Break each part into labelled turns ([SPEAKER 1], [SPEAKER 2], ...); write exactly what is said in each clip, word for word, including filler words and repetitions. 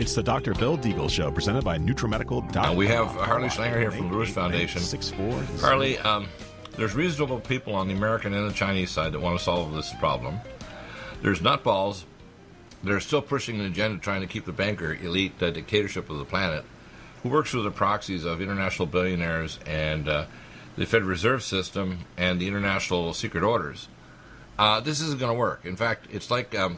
[SPEAKER 1] It's the Doctor Bill Deagle Show, presented by NutriMedical dot com.
[SPEAKER 2] Uh, we have Harley Schlanger here from the Lewis Foundation.
[SPEAKER 1] six four
[SPEAKER 2] Harley, um, there's reasonable people on the American and the Chinese side that want to solve this problem. There's nutballs that are still pushing an agenda trying to keep the banker elite uh, dictatorship of the planet, who works through the proxies of international billionaires and uh, the Federal Reserve System and the international secret orders. Uh, this isn't going to work. In fact, it's like... Um,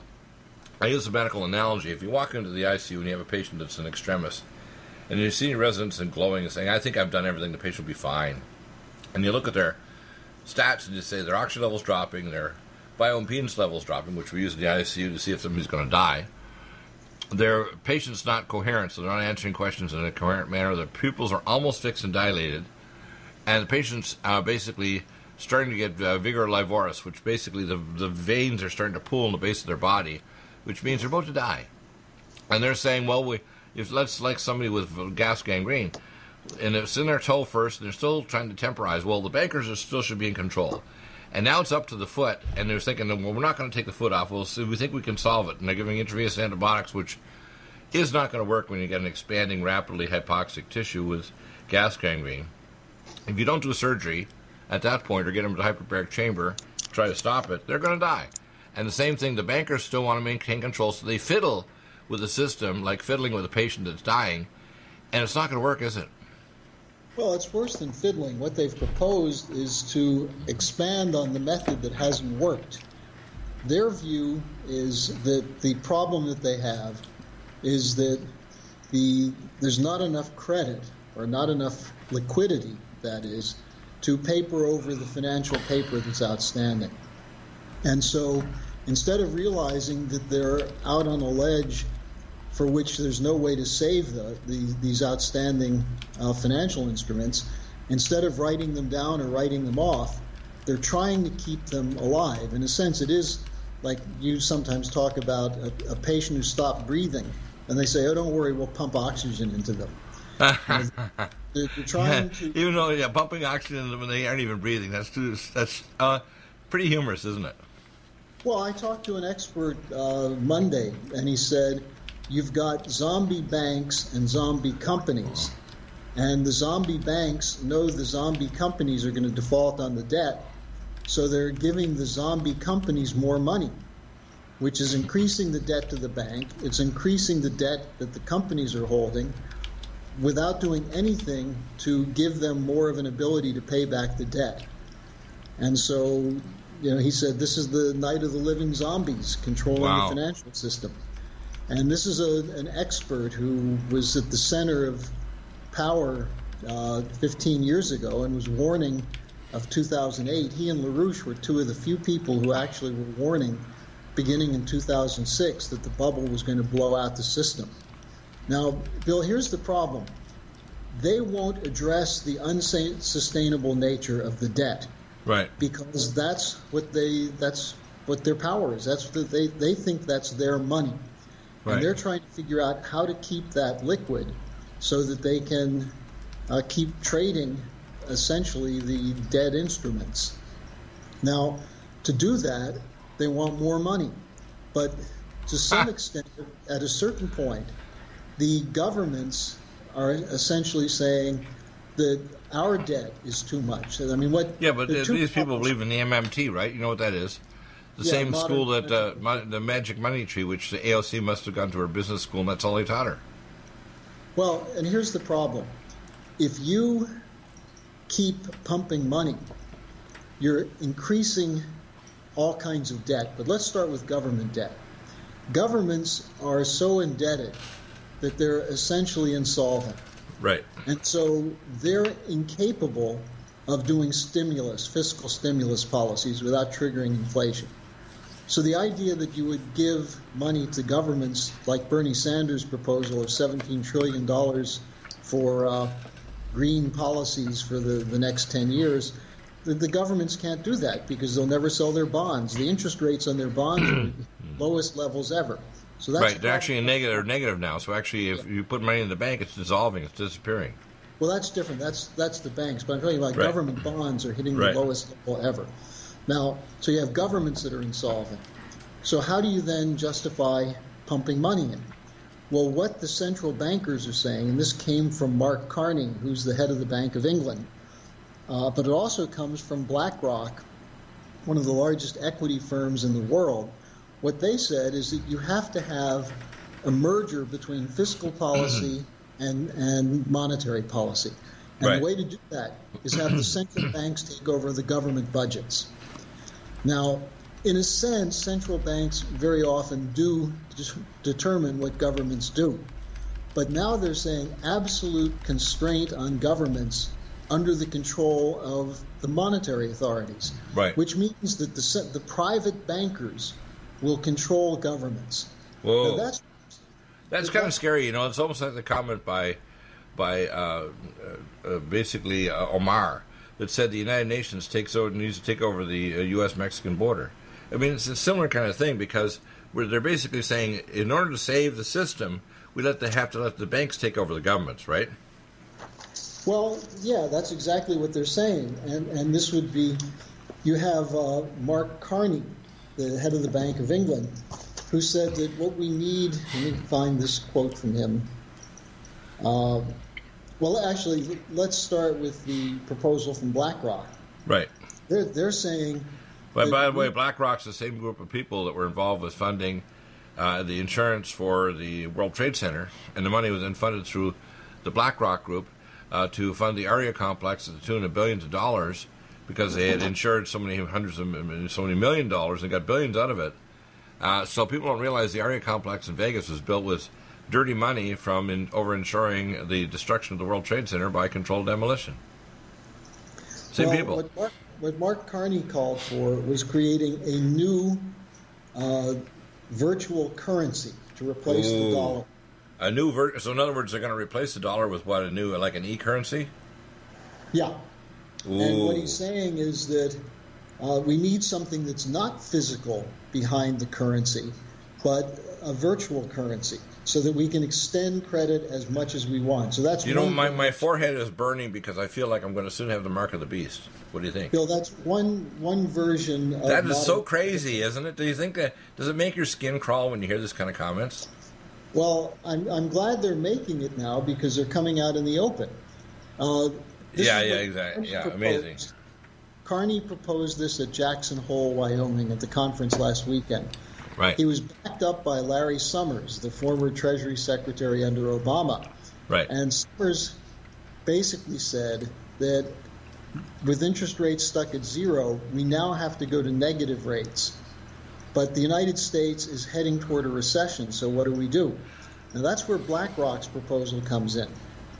[SPEAKER 2] I use a medical analogy. If you walk into the I C U and you have a patient that's an extremis, and you see residents and glowing and saying, I think I've done everything, the patient will be fine. And you look at their stats and you say their oxygen level's dropping, their bioimpedance level's dropping, which we use in the I C U to see if somebody's going to die. Their patient's not coherent, so they're not answering questions in a coherent manner. Their pupils are almost fixed and dilated. And the patient's uh, basically starting to get uh, vigor livoris, which basically the, the veins are starting to pool in the base of their body, which means they're about to die. And they're saying, well, we if let's like somebody with gas gangrene, and it's in their toe first, and they're still trying to temporize. Well, the bankers are still should be in control. And now it's up to the foot, and they're thinking, well, we're not going to take the foot off. We'll see, we think we can solve it. And they're giving intravenous antibiotics, which is not going to work when you get an expanding, rapidly hypoxic tissue with gas gangrene. If you don't do surgery at that point or get them to the hyperbaric chamber, try to stop it, they're going to die. And the same thing, the bankers still want to maintain control, so they fiddle with the system like fiddling with a patient that's dying, and it's not going to work, is it?
[SPEAKER 3] Well, it's worse than fiddling. What they've proposed is to expand on the method that hasn't worked. Their view is that the problem that they have is that the there's not enough credit or not enough liquidity, that is, to paper over the financial paper that's outstanding. And so instead of realizing that they're out on a ledge for which there's no way to save the, the, these outstanding uh, financial instruments, instead of writing them down or writing them off, they're trying to keep them alive. In a sense, it is like you sometimes talk about a, a patient who stopped breathing, and they say, oh, don't worry, we'll pump oxygen into them. they're, they're trying to...
[SPEAKER 2] Even though, yeah, pumping oxygen into them when they aren't even breathing, that's, too, that's uh, pretty humorous, isn't it?
[SPEAKER 3] Well, I talked to an expert uh, Monday, and he said, you've got zombie banks and zombie companies, and the zombie banks know the zombie companies are going to default on the debt, so they're giving the zombie companies more money, which is increasing the debt to the bank. It's increasing the debt that the companies are holding without doing anything to give them more of an ability to pay back the debt. And so... You know, he said this is the night of the living zombies controlling
[SPEAKER 2] wow.
[SPEAKER 3] the financial system. And this is a, an expert who was at the center of power uh, fifteen years ago and was warning of two thousand eight. He and LaRouche were two of the few people who actually were warning beginning in two thousand six that the bubble was going to blow out the system. Now, Bill, here's the problem. They won't address the unsustainable nature of the debt.
[SPEAKER 2] Right.
[SPEAKER 3] Because that's what they that's what their power is. That's what they they think that's their money.
[SPEAKER 2] Right.
[SPEAKER 3] And they're trying to figure out how to keep that liquid so that they can uh, keep trading essentially the dead instruments. Now, to do that, they want more money. But to some ah. extent, at a certain point, the governments are essentially saying that our debt is too much. I mean, what?
[SPEAKER 2] Yeah, but these people problems. believe in the M M T, right? You know what that is? The yeah, same school that uh, mo- the Magic Money Tree, which the A O C must have gone to her business school, and that's all they taught her.
[SPEAKER 3] Well, and here's the problem: if you keep pumping money, you're increasing all kinds of debt. But let's start with government debt. Governments are so indebted that they're essentially insolvent.
[SPEAKER 2] Right.
[SPEAKER 3] And so they're incapable of doing stimulus, fiscal stimulus policies without triggering inflation. So the idea that you would give money to governments like Bernie Sanders' proposal of seventeen trillion dollars for uh, green policies for the, the next ten years, the, the governments can't do that because they'll never sell their bonds. The interest rates on their bonds are the lowest levels ever. So that's
[SPEAKER 2] right, they're actually a negative, or negative now. So actually, if yeah. you put money in the bank, it's dissolving, it's disappearing.
[SPEAKER 3] Well, that's different. That's that's the banks. But I'm talking about
[SPEAKER 2] right.
[SPEAKER 3] government bonds are hitting
[SPEAKER 2] right.
[SPEAKER 3] the lowest level ever. Now, so you have governments that are insolvent. So how do you then justify pumping money in? Well, what the central bankers are saying, and this came from Mark Carney, who's the head of the Bank of England, uh, but it also comes from BlackRock, one of the largest equity firms in the world. What they said is that you have to have a merger between fiscal policy and, and monetary policy. And
[SPEAKER 2] right.
[SPEAKER 3] the way to do that is have the central banks take over the government budgets. Now, in a sense, central banks very often do determine what governments do. But now they're saying absolute constraint on governments under the control of the monetary authorities,
[SPEAKER 2] right.
[SPEAKER 3] which means that the, the private bankers will control governments.
[SPEAKER 2] Whoa.
[SPEAKER 3] Now that's
[SPEAKER 2] that's kind of scary. You know, it's almost like the comment by by uh, uh, basically uh, Omar that said the United Nations takes over, needs to take over the uh, U S Mexican border. I mean, it's a similar kind of thing because where they're basically saying in order to save the system, we let the, have to let the banks take over the governments, right?
[SPEAKER 3] Well, yeah, that's exactly what they're saying. And, and this would be, you have uh, Mark Carney, the head of the Bank of England, who said that what we need, let me find this quote from him. Uh, well, actually, let's start with the proposal from BlackRock.
[SPEAKER 2] Right.
[SPEAKER 3] They're, they're saying...
[SPEAKER 2] But by the way, BlackRock's the same group of people that were involved with funding uh, the insurance for the World Trade Center, and the money was then funded through the BlackRock group uh, to fund the Aria complex at the tune of billions of dollars because they had insured so many hundreds of so many million dollars and got billions out of it. Uh, so people don't realize the Aria complex in Vegas was built with dirty money from in, over-insuring the destruction of the World Trade Center by controlled demolition. Same
[SPEAKER 3] well,
[SPEAKER 2] people.
[SPEAKER 3] What Mark, what Mark Carney called for was creating a new uh, virtual currency to replace
[SPEAKER 2] Ooh.
[SPEAKER 3] the dollar.
[SPEAKER 2] A new ver- so in other words, they're going to replace the dollar with what, a new, like an e-currency?
[SPEAKER 3] Yeah.
[SPEAKER 2] Ooh.
[SPEAKER 3] And what he's saying is that uh, we need something that's not physical behind the currency, but a virtual currency, so that we can extend credit as much as we want. So that's
[SPEAKER 2] you know,
[SPEAKER 3] one
[SPEAKER 2] my,
[SPEAKER 3] thing.
[SPEAKER 2] my forehead is burning because I feel like I'm going to soon have the mark of the beast. What do you think?
[SPEAKER 3] Bill, that's one one version of
[SPEAKER 2] That is so
[SPEAKER 3] modern-
[SPEAKER 2] crazy, isn't it? Do you think that, does it make your skin crawl when you hear this kind of comments?
[SPEAKER 3] Well, I'm I'm glad they're making it now because they're coming out in the open. Uh, this
[SPEAKER 2] Yeah,
[SPEAKER 3] is
[SPEAKER 2] yeah,
[SPEAKER 3] what
[SPEAKER 2] exactly.
[SPEAKER 3] Carney
[SPEAKER 2] Yeah,
[SPEAKER 3] proposed.
[SPEAKER 2] amazing.
[SPEAKER 3] Carney proposed this at Jackson Hole, Wyoming, at the conference last weekend.
[SPEAKER 2] Right.
[SPEAKER 3] He was backed up by Larry Summers, the former Treasury Secretary under Obama.
[SPEAKER 2] Right.
[SPEAKER 3] And Summers basically said that with interest rates stuck at zero, we now have to go to negative rates. But the United States is heading toward a recession, so what do we do? Now that's where BlackRock's proposal comes in.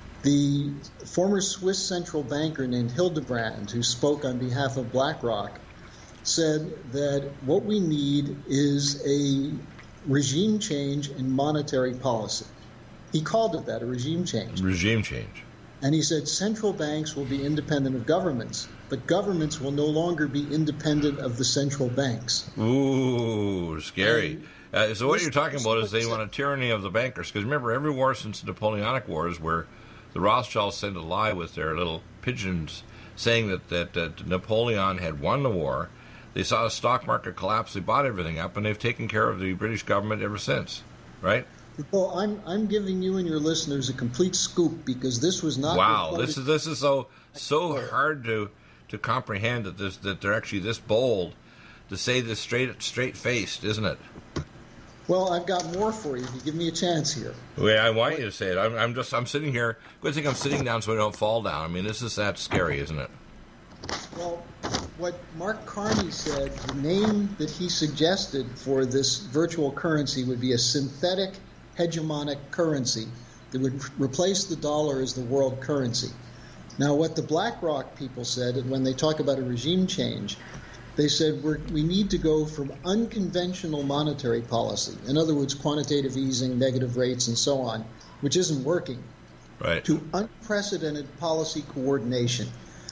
[SPEAKER 3] The former Swiss central banker named Hildebrand, who spoke on behalf of BlackRock, said that what we need is a regime change in monetary policy. He called it that, a regime change.
[SPEAKER 2] Regime change.
[SPEAKER 3] And he said central banks will be independent of governments, but governments will no longer be independent of the central banks.
[SPEAKER 2] Ooh, scary. Uh, so what
[SPEAKER 3] this-
[SPEAKER 2] you're talking about is they want a tyranny of the bankers. Because remember, every war since the Napoleonic Wars where the Rothschilds sent a lie with their little pigeons saying that, that, that Napoleon had won the war, they saw the stock market collapse, they bought everything up, and they've taken care of the British government ever since, right?
[SPEAKER 3] Well, I'm I'm giving you and your listeners a complete scoop because this was not.
[SPEAKER 2] Wow,
[SPEAKER 3] reported-
[SPEAKER 2] this is this is so so hard to to comprehend that this that they're actually this bold to say this straight straight faced, isn't it?
[SPEAKER 3] Well, I've got more for you if you give me a chance here.
[SPEAKER 2] Well, I want you to say it. I'm, I'm just I'm sitting here. Good thing I'm sitting down so I don't fall down. I mean, this is that scary, isn't it?
[SPEAKER 3] Well, what Mark Carney said, the name that he suggested for this virtual currency would be a synthetic hegemonic currency that would replace the dollar as the world currency. Now, what the BlackRock people said, and when they talk about a regime change, they said we're, we need to go from unconventional monetary policy, in other words, quantitative easing, negative rates, and so on, which isn't working,
[SPEAKER 2] Right.
[SPEAKER 3] to unprecedented policy coordination.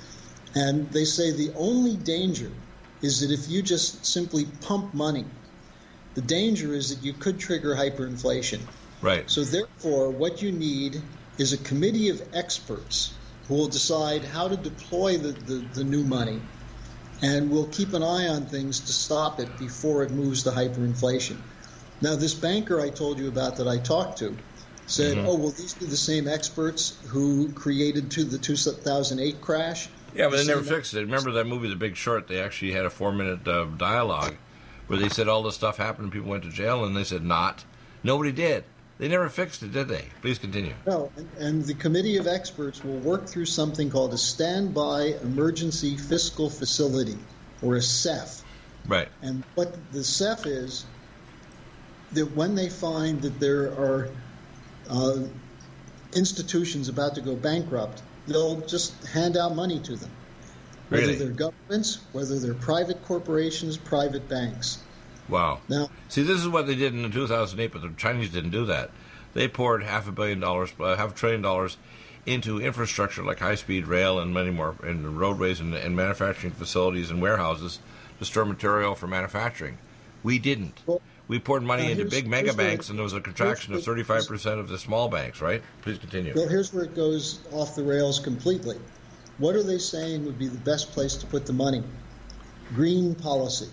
[SPEAKER 3] And they say the only danger is that if you just simply pump money, the danger is that you could trigger hyperinflation.
[SPEAKER 2] Right.
[SPEAKER 3] So therefore, what you need is a committee of experts who will decide how to deploy the, the, the new money, and will keep an eye on things to stop it before it moves to hyperinflation. Now, this banker I told you about that I talked to, said,
[SPEAKER 2] Mm-hmm.
[SPEAKER 3] oh, well, these are the same experts who created to the two thousand eight crash.
[SPEAKER 2] Yeah, but
[SPEAKER 3] The
[SPEAKER 2] they never
[SPEAKER 3] same
[SPEAKER 2] fixed it. Remember that movie, The Big Short? They actually had a four-minute uh, dialogue where they said all this stuff happened and people went to jail, and they said not. Nobody did. They never fixed it, did they? Please continue.
[SPEAKER 3] No, and, and the committee of experts will work through something called a Standby Emergency Fiscal Facility, or a S E F.
[SPEAKER 2] Right.
[SPEAKER 3] And what the S E F is, that when they find that there are uh, institutions about to go bankrupt, they'll just hand out money to them. Whether
[SPEAKER 2] Really?
[SPEAKER 3] they're governments, whether they're private corporations, private banks.
[SPEAKER 2] Wow.
[SPEAKER 3] Now,
[SPEAKER 2] See, this is what they did in two thousand eight, but the Chinese didn't do that. They poured half a billion dollars, uh, half a trillion dollars into infrastructure like high-speed rail and many more, and roadways and, and manufacturing facilities and warehouses to store material for manufacturing. We didn't.
[SPEAKER 3] Well,
[SPEAKER 2] We poured money
[SPEAKER 3] now
[SPEAKER 2] into
[SPEAKER 3] here's-
[SPEAKER 2] big mega
[SPEAKER 3] here's where
[SPEAKER 2] banks,
[SPEAKER 3] it-
[SPEAKER 2] and there was a contraction of
[SPEAKER 3] here's where-
[SPEAKER 2] thirty-five percent of the small banks, right? Please continue.
[SPEAKER 3] well, here's where it goes off the rails completely. What are they saying would be the best place to put the money? Green policy,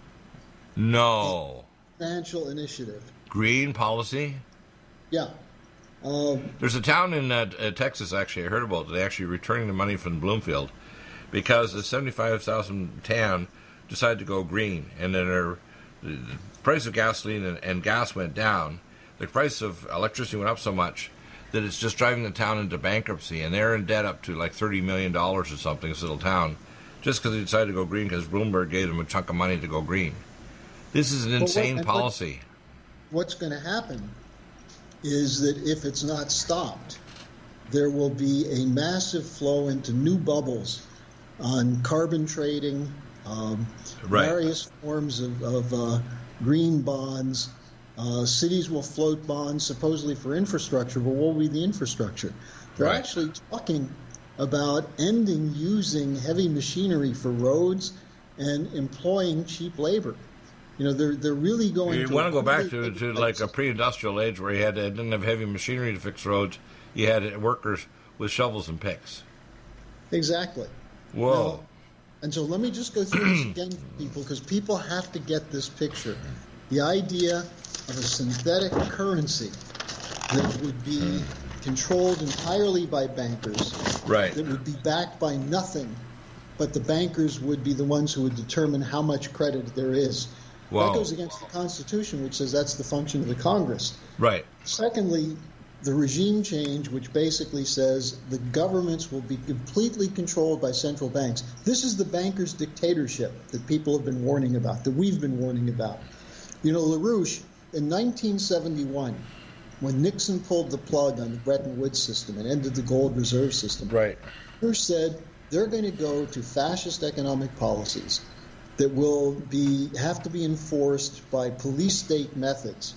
[SPEAKER 2] No.
[SPEAKER 3] financial initiative.
[SPEAKER 2] Green policy?
[SPEAKER 3] Yeah. Um,
[SPEAKER 2] There's a town in uh, uh, Texas, actually, I heard about it. They're actually returning the money from Bloomfield because the seventy-five thousand town decided to go green. And then their, the, the price of gasoline and, and gas went down. The price of electricity went up so much that it's just driving the town into bankruptcy. And they're in debt up to like thirty million dollars or something, this little town, just because they decided to go green because Bloomberg gave them a chunk of money to go green. This is an
[SPEAKER 3] what-
[SPEAKER 2] insane
[SPEAKER 3] and what-
[SPEAKER 2] policy.
[SPEAKER 3] what's going to happen is that if it's not stopped, there will be a massive flow into new bubbles on carbon trading, um,
[SPEAKER 2] Right.
[SPEAKER 3] various forms of, of uh, green bonds. Uh, cities will float bonds supposedly for infrastructure, but what will be the infrastructure? They're
[SPEAKER 2] Right.
[SPEAKER 3] actually talking about ending using heavy machinery for roads and employing cheap labor. You know, they're they're really going
[SPEAKER 2] You
[SPEAKER 3] to
[SPEAKER 2] want to go back
[SPEAKER 3] really
[SPEAKER 2] to,
[SPEAKER 3] take
[SPEAKER 2] to like a
[SPEAKER 3] place.
[SPEAKER 2] pre-industrial age where you had didn't have heavy machinery to fix roads. You had workers with shovels and picks.
[SPEAKER 3] Exactly.
[SPEAKER 2] Whoa.
[SPEAKER 3] Now, and so let me just go through this again, people, because people have to get this picture. The idea of a synthetic currency that would be controlled entirely by bankers,
[SPEAKER 2] Right.
[SPEAKER 3] that would be backed by nothing, but the bankers would be the ones who would determine how much credit there is.
[SPEAKER 2] Wow.
[SPEAKER 3] That goes against the Constitution, which says that's the function of the Congress.
[SPEAKER 2] Right.
[SPEAKER 3] Secondly, the regime change, which basically says the governments will be completely controlled by central banks. This is the bankers' dictatorship that people have been warning about, that we've been warning about. You know, LaRouche, in nineteen seventy-one, when Nixon pulled the plug on the Bretton Woods system and ended the gold reserve system,
[SPEAKER 2] Right.
[SPEAKER 3] LaRouche said they're going to go to fascist economic policies that will be have to be enforced by police state methods,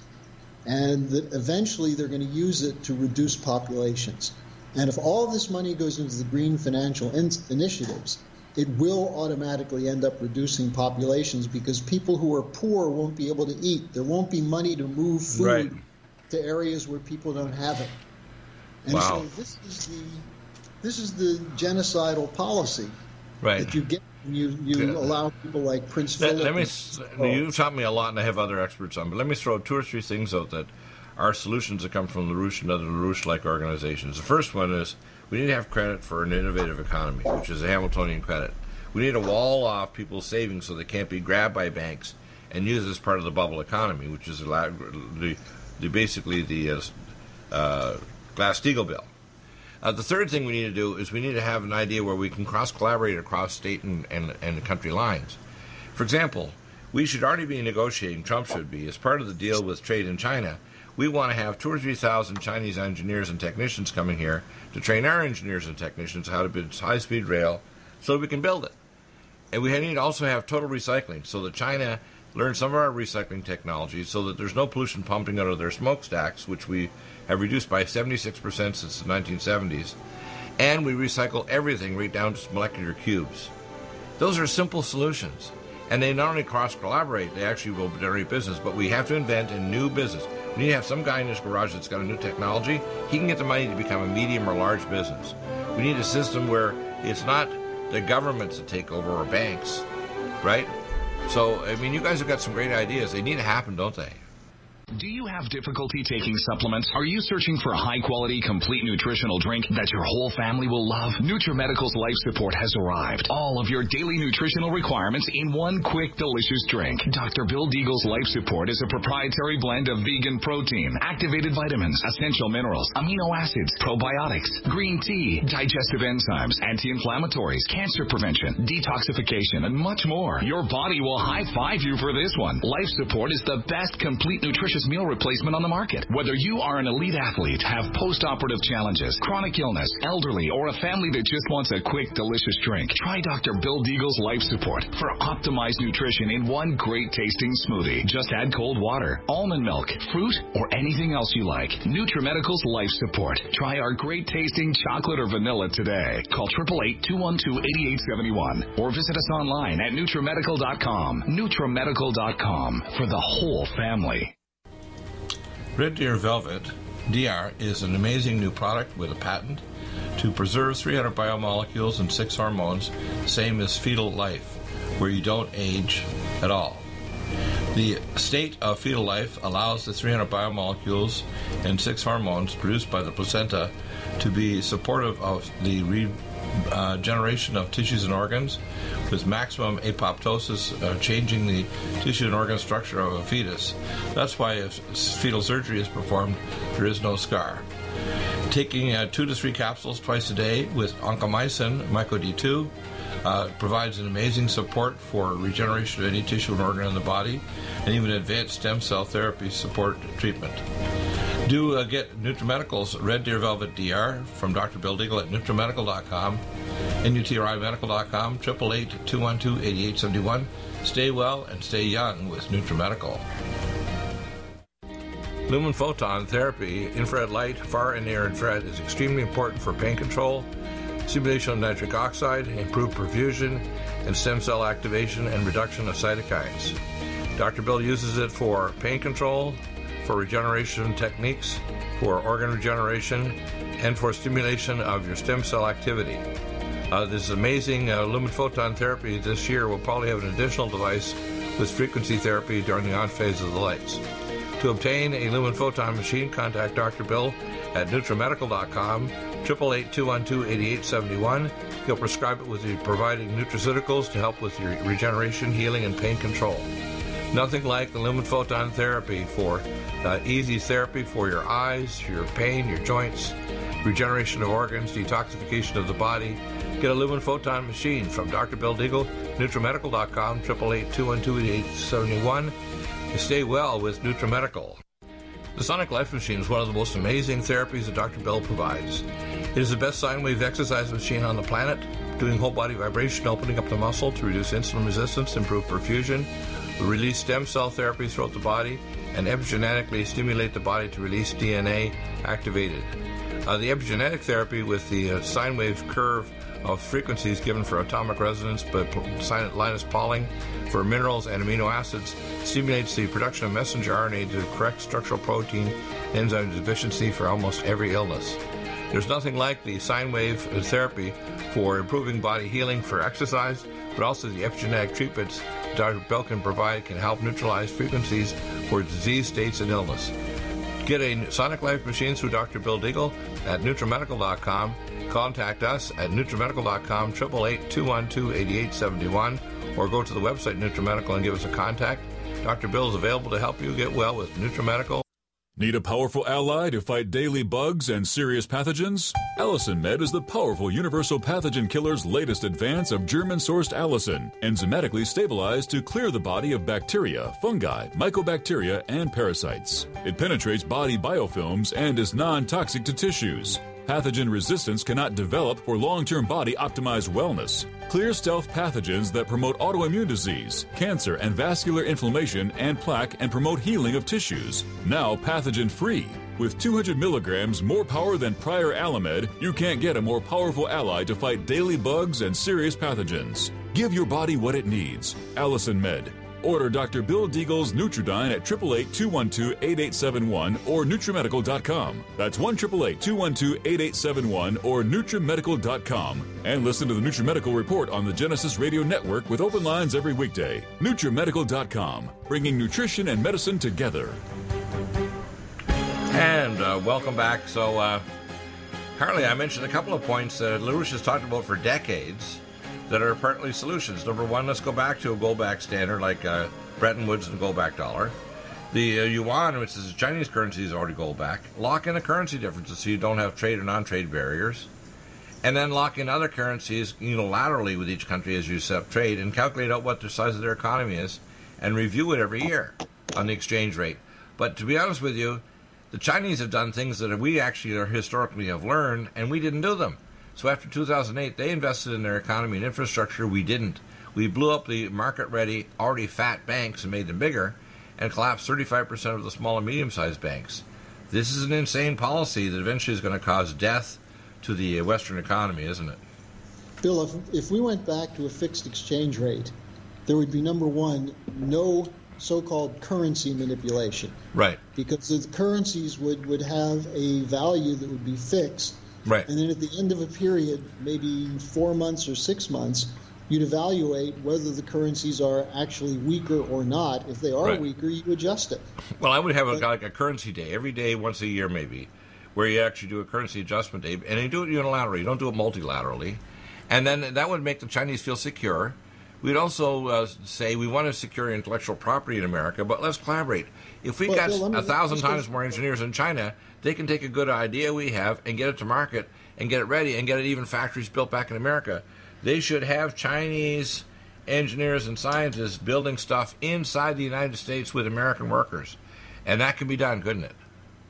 [SPEAKER 3] and that eventually they're going to use it to reduce populations. And if all this money goes into the green financial in- initiatives, it will automatically end up reducing populations because people who are poor won't be able to eat. There won't be money to move food
[SPEAKER 2] Right.
[SPEAKER 3] to areas where people don't have it. And
[SPEAKER 2] Wow.
[SPEAKER 3] so this is the this is the genocidal policy
[SPEAKER 2] Right.
[SPEAKER 3] that you get when you, you
[SPEAKER 2] Yeah.
[SPEAKER 3] allow people like Prince
[SPEAKER 2] Let,
[SPEAKER 3] Philip.
[SPEAKER 2] let me.
[SPEAKER 3] and-
[SPEAKER 2] s- You've taught me a lot, and I have other experts on. But let me throw two or three things out that are solutions that come from LaRouche and other LaRouche-like organizations. The first one is we need to have credit for an innovative economy, which is a Hamiltonian credit. We need to wall off people's savings so they can't be grabbed by banks and used as part of the bubble economy, which is the, the basically the uh, uh, Glass-Steagall bill. Uh, the third thing we need to do is we need to have an idea where we can cross-collaborate across state and, and, and country lines. For example, we should already be negotiating, Trump should be, as part of the deal with trade in China, we want to have two or three thousand Chinese engineers and technicians coming here to train our engineers and technicians how to build high-speed rail so we can build it. And we need to also have total recycling so that China learns some of our recycling technologies so that there's no pollution pumping out of their smokestacks, which we have reduced by seventy-six percent since the nineteen seventies. And we recycle everything right down to molecular cubes. Those are simple solutions. And they not only cross-collaborate, they actually will generate business, but we have to invent a new business. We need to have some guy in his garage that's got a new technology. He can get the money to become a medium or large business. We need a system where it's not the governments that take over or banks, right? So, I mean, you guys have got some great ideas. They need to happen, don't they?
[SPEAKER 4] Do you have difficulty taking supplements? Are you searching for a high-quality, complete nutritional drink that your whole family will love? NutriMedical's Life Support has arrived. All of your daily nutritional requirements in one quick, delicious drink. Doctor Bill Deagle's Life Support is a proprietary blend of vegan protein, activated vitamins, essential minerals, amino acids, probiotics, green tea, digestive enzymes, anti-inflammatories, cancer prevention, detoxification, and much more. Your body will high-five you for this one. Life Support is the best complete nutritious meal replacement on the market. Whether you are an elite athlete, have post-operative challenges, chronic illness, elderly, or a family that just wants a quick, delicious drink, try Doctor Bill Deagle's Life Support for optimized nutrition in one great-tasting smoothie. Just add cold water, almond milk, fruit, or anything else you like. NutriMedical's Life Support. Try our great-tasting chocolate or vanilla today. Call eight eight eight, two one two, eight eight seven one or visit us online at NutriMedical dot com. NutriMedical dot com for the whole family.
[SPEAKER 2] Red Deer Velvet D R is an amazing new product with a patent to preserve three hundred biomolecules and six hormones, same as fetal life, where you don't age at all. The state of fetal life allows the three hundred biomolecules and six hormones produced by the placenta to be supportive of the regeneration uh, of tissues and organs, with maximum apoptosis, uh, changing the tissue and organ structure of a fetus. That's why if fetal surgery is performed, there is no scar. Taking uh, two to three capsules twice a day with oncomycin, Myco D two, uh, provides an amazing support for regeneration of any tissue and organ in the body, and even advanced stem cell therapy support treatment. Do uh, get NutriMedical's Red Deer Velvet D R from Doctor Bill Deagle at NutriMedical dot com, N U T R I Medical dot com, eight eight eight, two one two, eight eight seven one. Stay well and stay young with NutriMedical. Lumen photon therapy, infrared light, far and near infrared, is extremely important for pain control, stimulation of nitric oxide, improved perfusion, and stem cell activation and reduction of cytokines. Doctor Bill uses it for pain control, for regeneration techniques, for organ regeneration, and for stimulation of your stem cell activity. Uh, this amazing uh, Lumen photon therapy this year will probably have an additional device with frequency therapy during the on phase of the lights. To obtain a Lumen photon machine, contact Doctor Bill at NutriMedical dot com, eight eight eight, two one two, eight eight seven one. He'll prescribe it with the providing nutraceuticals to help with your regeneration, healing, and pain control. Nothing like the Lumen photon therapy for uh, easy therapy for your eyes, your pain, your joints, regeneration of organs, detoxification of the body. Get a Lumen photon machine from Doctor Bill Deagle, NutriMedical dot com, eight eight eight, two one two, eight eight seven one. Stay well with NutriMedical. The Sonic Life Machine is one of the most amazing therapies that Doctor Bill provides. It is the best sine wave exercise machine on the planet, doing whole body vibration, opening up the muscle to reduce insulin resistance, improve perfusion, release stem cell therapy throughout the body, and epigenetically stimulate the body to release D N A activated. Uh, the epigenetic therapy with the uh, sine wave curve of frequencies given for atomic resonance by Linus Pauling for minerals and amino acids stimulates the production of messenger R N A to correct structural protein enzyme deficiency for almost every illness. There's nothing like the sine wave therapy for improving body healing for exercise, but also the epigenetic treatments Doctor Bill can provide can help neutralize frequencies for disease states and illness. Get a Sonic Life machine through Doctor Bill Deagle at NutriMedical dot com. Contact us at NutriMedical dot com, eight eight eight, two one two, eight eight seven one, or go to the website NutriMedical and give us a contact. Doctor Bill is available to help you get well with NutriMedical.
[SPEAKER 5] Need a powerful ally to fight daily bugs and serious pathogens? Allicin Med is the powerful universal pathogen killer's latest advance of German-sourced allicin, enzymatically stabilized to clear the body of bacteria, fungi, mycobacteria, and parasites. It penetrates body biofilms and is non-toxic to tissues. Pathogen resistance cannot develop for long-term body-optimized wellness. Clear stealth pathogens that promote autoimmune disease, cancer, and vascular inflammation and plaque and promote healing of tissues. Now pathogen-free. With two hundred milligrams more power than prior Alamed, you can't get a more powerful ally to fight daily bugs and serious pathogens. Give your body what it needs. Allicin Med. Order Doctor Bill Deagle's Nutridyne at eight eight eight, two one two, eight eight seven one or NutriMedical dot com. That's one eight eight eight, two one two, eight eight seven one or NutriMedical dot com. And listen to the NutriMedical Report on the Genesis Radio Network with open lines every weekday. NutriMedical dot com, bringing nutrition and medicine together.
[SPEAKER 2] And uh, welcome back. So, uh, Harley, I mentioned a couple of points that LaRouche has talked about for decades that are partly solutions. Number one, let's go back to a gold-backed standard like uh, Bretton Woods and the gold-backed dollar. The uh, yuan, which is the Chinese currency, is already gold-backed. Lock in the currency differences so you don't have trade or non-trade barriers. And then lock in other currencies unilaterally with each country as you set up trade and calculate out what the size of their economy is and review it every year on the exchange rate. But to be honest with you, the Chinese have done things that we actually are historically have learned, and we didn't do them. So after two thousand eight, they invested in their economy and infrastructure. We didn't. We blew up the market-ready, already fat banks and made them bigger and collapsed thirty-five percent of the small and medium-sized banks. This is an insane policy that eventually is going to cause death to the Western economy, isn't it?
[SPEAKER 3] Bill, if, if we went back to a fixed exchange rate, there would be, number one, no so-called currency manipulation.
[SPEAKER 2] Right.
[SPEAKER 3] Because the currencies would, would have a value that would be fixed.
[SPEAKER 2] Right.
[SPEAKER 3] And then at the end of a period, maybe four months or six months, you'd evaluate whether the currencies are actually weaker or not. If they are
[SPEAKER 2] right.
[SPEAKER 3] weaker, you adjust it.
[SPEAKER 2] Well, I would have a,
[SPEAKER 3] but,
[SPEAKER 2] like a currency day, every day, once a year maybe, where you actually do a currency adjustment day, and you do it unilaterally. You don't do it multilaterally. And then that would make the Chinese feel secure. We'd also uh, say we want to secure intellectual property in America, but let's collaborate. If we
[SPEAKER 3] well,
[SPEAKER 2] got
[SPEAKER 3] Bill,
[SPEAKER 2] a thousand times more engineers in China, they can take a good idea we have and get it to market and get it ready and get it even factories built back in America. They should have Chinese engineers and scientists building stuff inside the United States with American workers. And that can be done, couldn't it?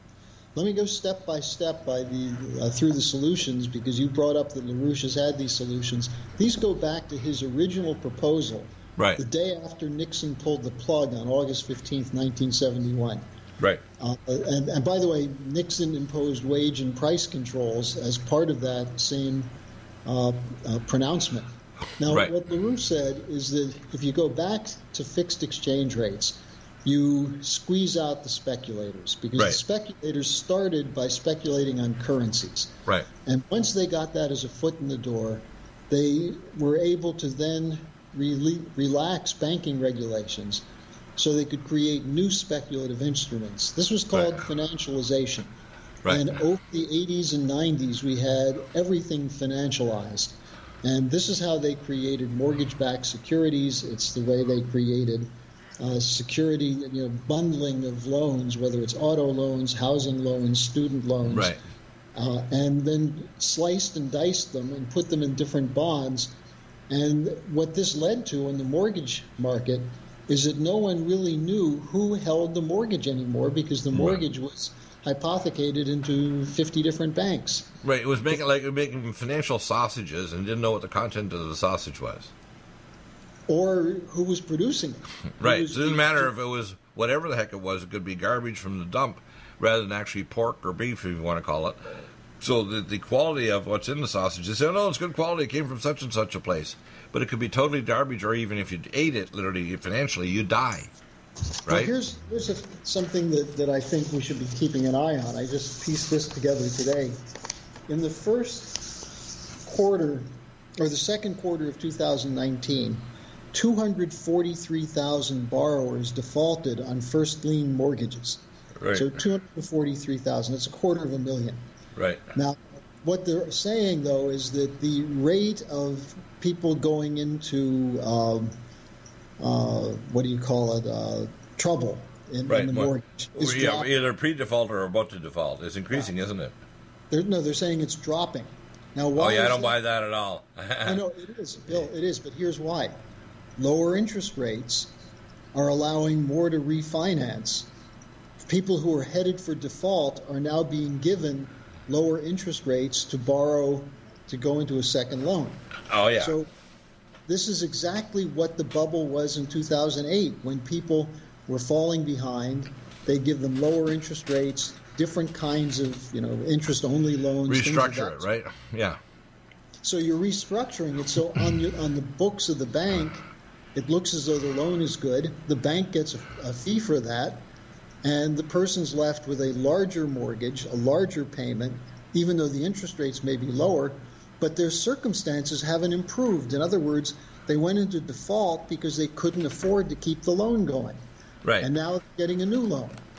[SPEAKER 3] Let me go step by step by the uh, through the solutions, because you brought up that LaRouche has had these solutions. These go back to his original proposal
[SPEAKER 2] right.
[SPEAKER 3] the day after Nixon pulled the plug on August fifteenth, nineteen seventy-one.
[SPEAKER 2] Right.
[SPEAKER 3] Uh, and, and by the way, Nixon imposed wage and price controls as part of that same uh, uh, pronouncement. Now,
[SPEAKER 2] right.
[SPEAKER 3] what LaRouche said is that if you go back to fixed exchange rates, you squeeze out the speculators, because
[SPEAKER 2] right.
[SPEAKER 3] the speculators started by speculating on currencies.
[SPEAKER 2] Right.
[SPEAKER 3] And once they got that as a foot in the door, they were able to then re- relax banking regulations so they could create new speculative instruments. This was called
[SPEAKER 2] right.
[SPEAKER 3] financialization.
[SPEAKER 2] Right.
[SPEAKER 3] And over the eighties and nineties, we had everything financialized. And this is how they created mortgage-backed securities. It's the way they created Uh, security, you know, bundling of loans, whether it's auto loans, housing loans, student loans,
[SPEAKER 2] right.
[SPEAKER 3] uh, and then sliced and diced them and put them in different bonds. And what this led to in the mortgage market is that no one really knew who held the mortgage anymore, because the mortgage right. was hypothecated into fifty different banks.
[SPEAKER 2] Right. It was making like making financial sausages and didn't know what the content of the sausage was.
[SPEAKER 3] Or who was producing it.
[SPEAKER 2] Right.
[SPEAKER 3] Was,
[SPEAKER 2] so it didn't matter if it was whatever the heck it was. It could be garbage from the dump rather than actually pork or beef, if you want to call it. So the, the quality of what's in the sausage, they say, oh, no, it's good quality. It came from such and such a place. But it could be totally garbage, or even if you ate it, literally, financially, you die. Right?
[SPEAKER 3] Well, here's here's a, something that, that I think we should be keeping an eye on. I just pieced this together today. In the first quarter, or the second quarter of two thousand nineteen, two hundred forty-three thousand borrowers defaulted on first lien mortgages.
[SPEAKER 2] Right.
[SPEAKER 3] So two hundred forty-three thousand. It's a quarter of a million.
[SPEAKER 2] Right.
[SPEAKER 3] Now, what they're saying, though, is that the rate of people going into, um, uh, what do you call it, uh, trouble in,
[SPEAKER 2] right.
[SPEAKER 3] in the mortgage
[SPEAKER 2] well,
[SPEAKER 3] is
[SPEAKER 2] yeah,
[SPEAKER 3] dropping.
[SPEAKER 2] either pre-default or about to default. It's increasing, yeah. isn't it?
[SPEAKER 3] They're, no, they're saying it's dropping. Now, why
[SPEAKER 2] oh, yeah, I don't
[SPEAKER 3] that?
[SPEAKER 2] buy that at all.
[SPEAKER 3] I know, it is, Bill, it is, but here's why. Lower interest rates are allowing more to refinance. People who are headed for default are now being given lower interest rates to borrow to go into a second loan.
[SPEAKER 2] Oh, yeah.
[SPEAKER 3] So this is exactly what the bubble was in two thousand eight, when people were falling behind. They give them lower interest rates, different kinds of, you know, interest-only loans.
[SPEAKER 2] Restructure it, right? Yeah.
[SPEAKER 3] So you're restructuring it. So on your, on the books of the bank, it looks as though the loan is good. The bank gets a, a fee for that, and the person's left with a larger mortgage, a larger payment, even though the interest rates may be lower, but their circumstances haven't improved. In other words, they went into default because they couldn't afford to keep the loan going.
[SPEAKER 2] Right.
[SPEAKER 3] And now they're getting a new loan.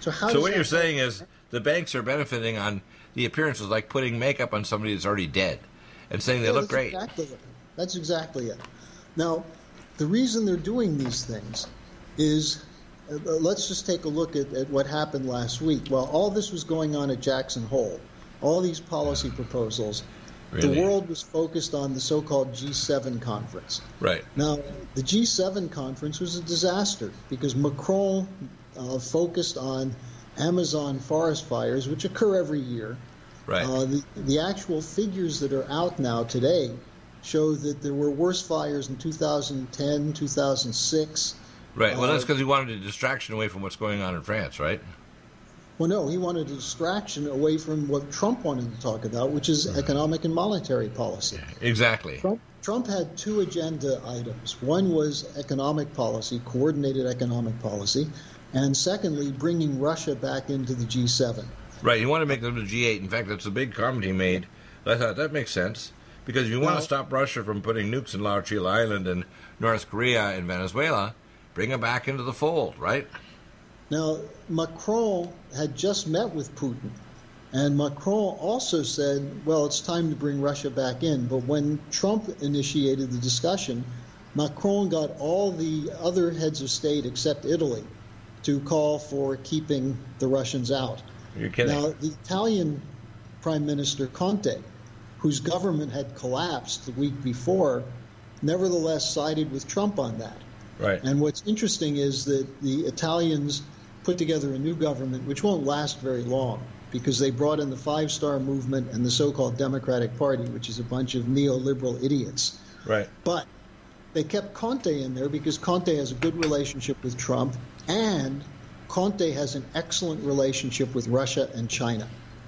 [SPEAKER 3] So how?
[SPEAKER 2] So
[SPEAKER 3] does
[SPEAKER 2] what
[SPEAKER 3] that
[SPEAKER 2] you're
[SPEAKER 3] work?
[SPEAKER 2] saying is the banks are benefiting on the appearances, like putting makeup on somebody that's already dead and saying they
[SPEAKER 3] Yeah,
[SPEAKER 2] look
[SPEAKER 3] that's
[SPEAKER 2] great.
[SPEAKER 3] Exactly it. That's exactly it. Now, the reason they're doing these things is, uh, let's just take a look at, at what happened last week. While all this was going on at Jackson Hole, all these policy proposals,
[SPEAKER 2] Really?
[SPEAKER 3] the world was focused on the so-called G seven conference.
[SPEAKER 2] Right.
[SPEAKER 3] Now, the G seven conference was a disaster because Macron uh, focused on Amazon forest fires, which occur every year.
[SPEAKER 2] Right.
[SPEAKER 3] Uh, the, the actual figures that are out now today show that there were worse fires in two thousand ten, two thousand six.
[SPEAKER 2] Right. Well,
[SPEAKER 3] uh,
[SPEAKER 2] that's because he wanted a distraction away from what's going on in France, right?
[SPEAKER 3] Well, no, he wanted a distraction away from what Trump wanted to talk about, which is economic and monetary policy.
[SPEAKER 2] Exactly.
[SPEAKER 3] Trump, Trump had two agenda items. One was economic policy, coordinated economic policy, and secondly, bringing Russia back into the G seven.
[SPEAKER 2] Right. You want to make them the G eight. In fact, that's a big comment he made. I thought that makes sense because if you want
[SPEAKER 3] Well-
[SPEAKER 2] to stop Russia from putting nukes in Laochile Island and North Korea and Venezuela, bring them back into the fold, right?
[SPEAKER 3] Now, Macron had just met with Putin, and Macron also said, well, it's time to bring Russia back in. But when Trump initiated the discussion, Macron got all the other heads of state except Italy to call for keeping the Russians out.
[SPEAKER 2] You're kidding.
[SPEAKER 3] Now, the Italian Prime Minister Conte, whose government had collapsed the week before, nevertheless sided with Trump on that.
[SPEAKER 2] Right.
[SPEAKER 3] And what's interesting is that the Italians put together a new government, which won't last very long, because they brought in the Five Star Movement and the so-called Democratic Party, which is a bunch of neoliberal idiots.
[SPEAKER 2] Right.
[SPEAKER 3] But they kept Conte in there because Conte has a good relationship with Trump, and Conte has an excellent relationship with Russia and China.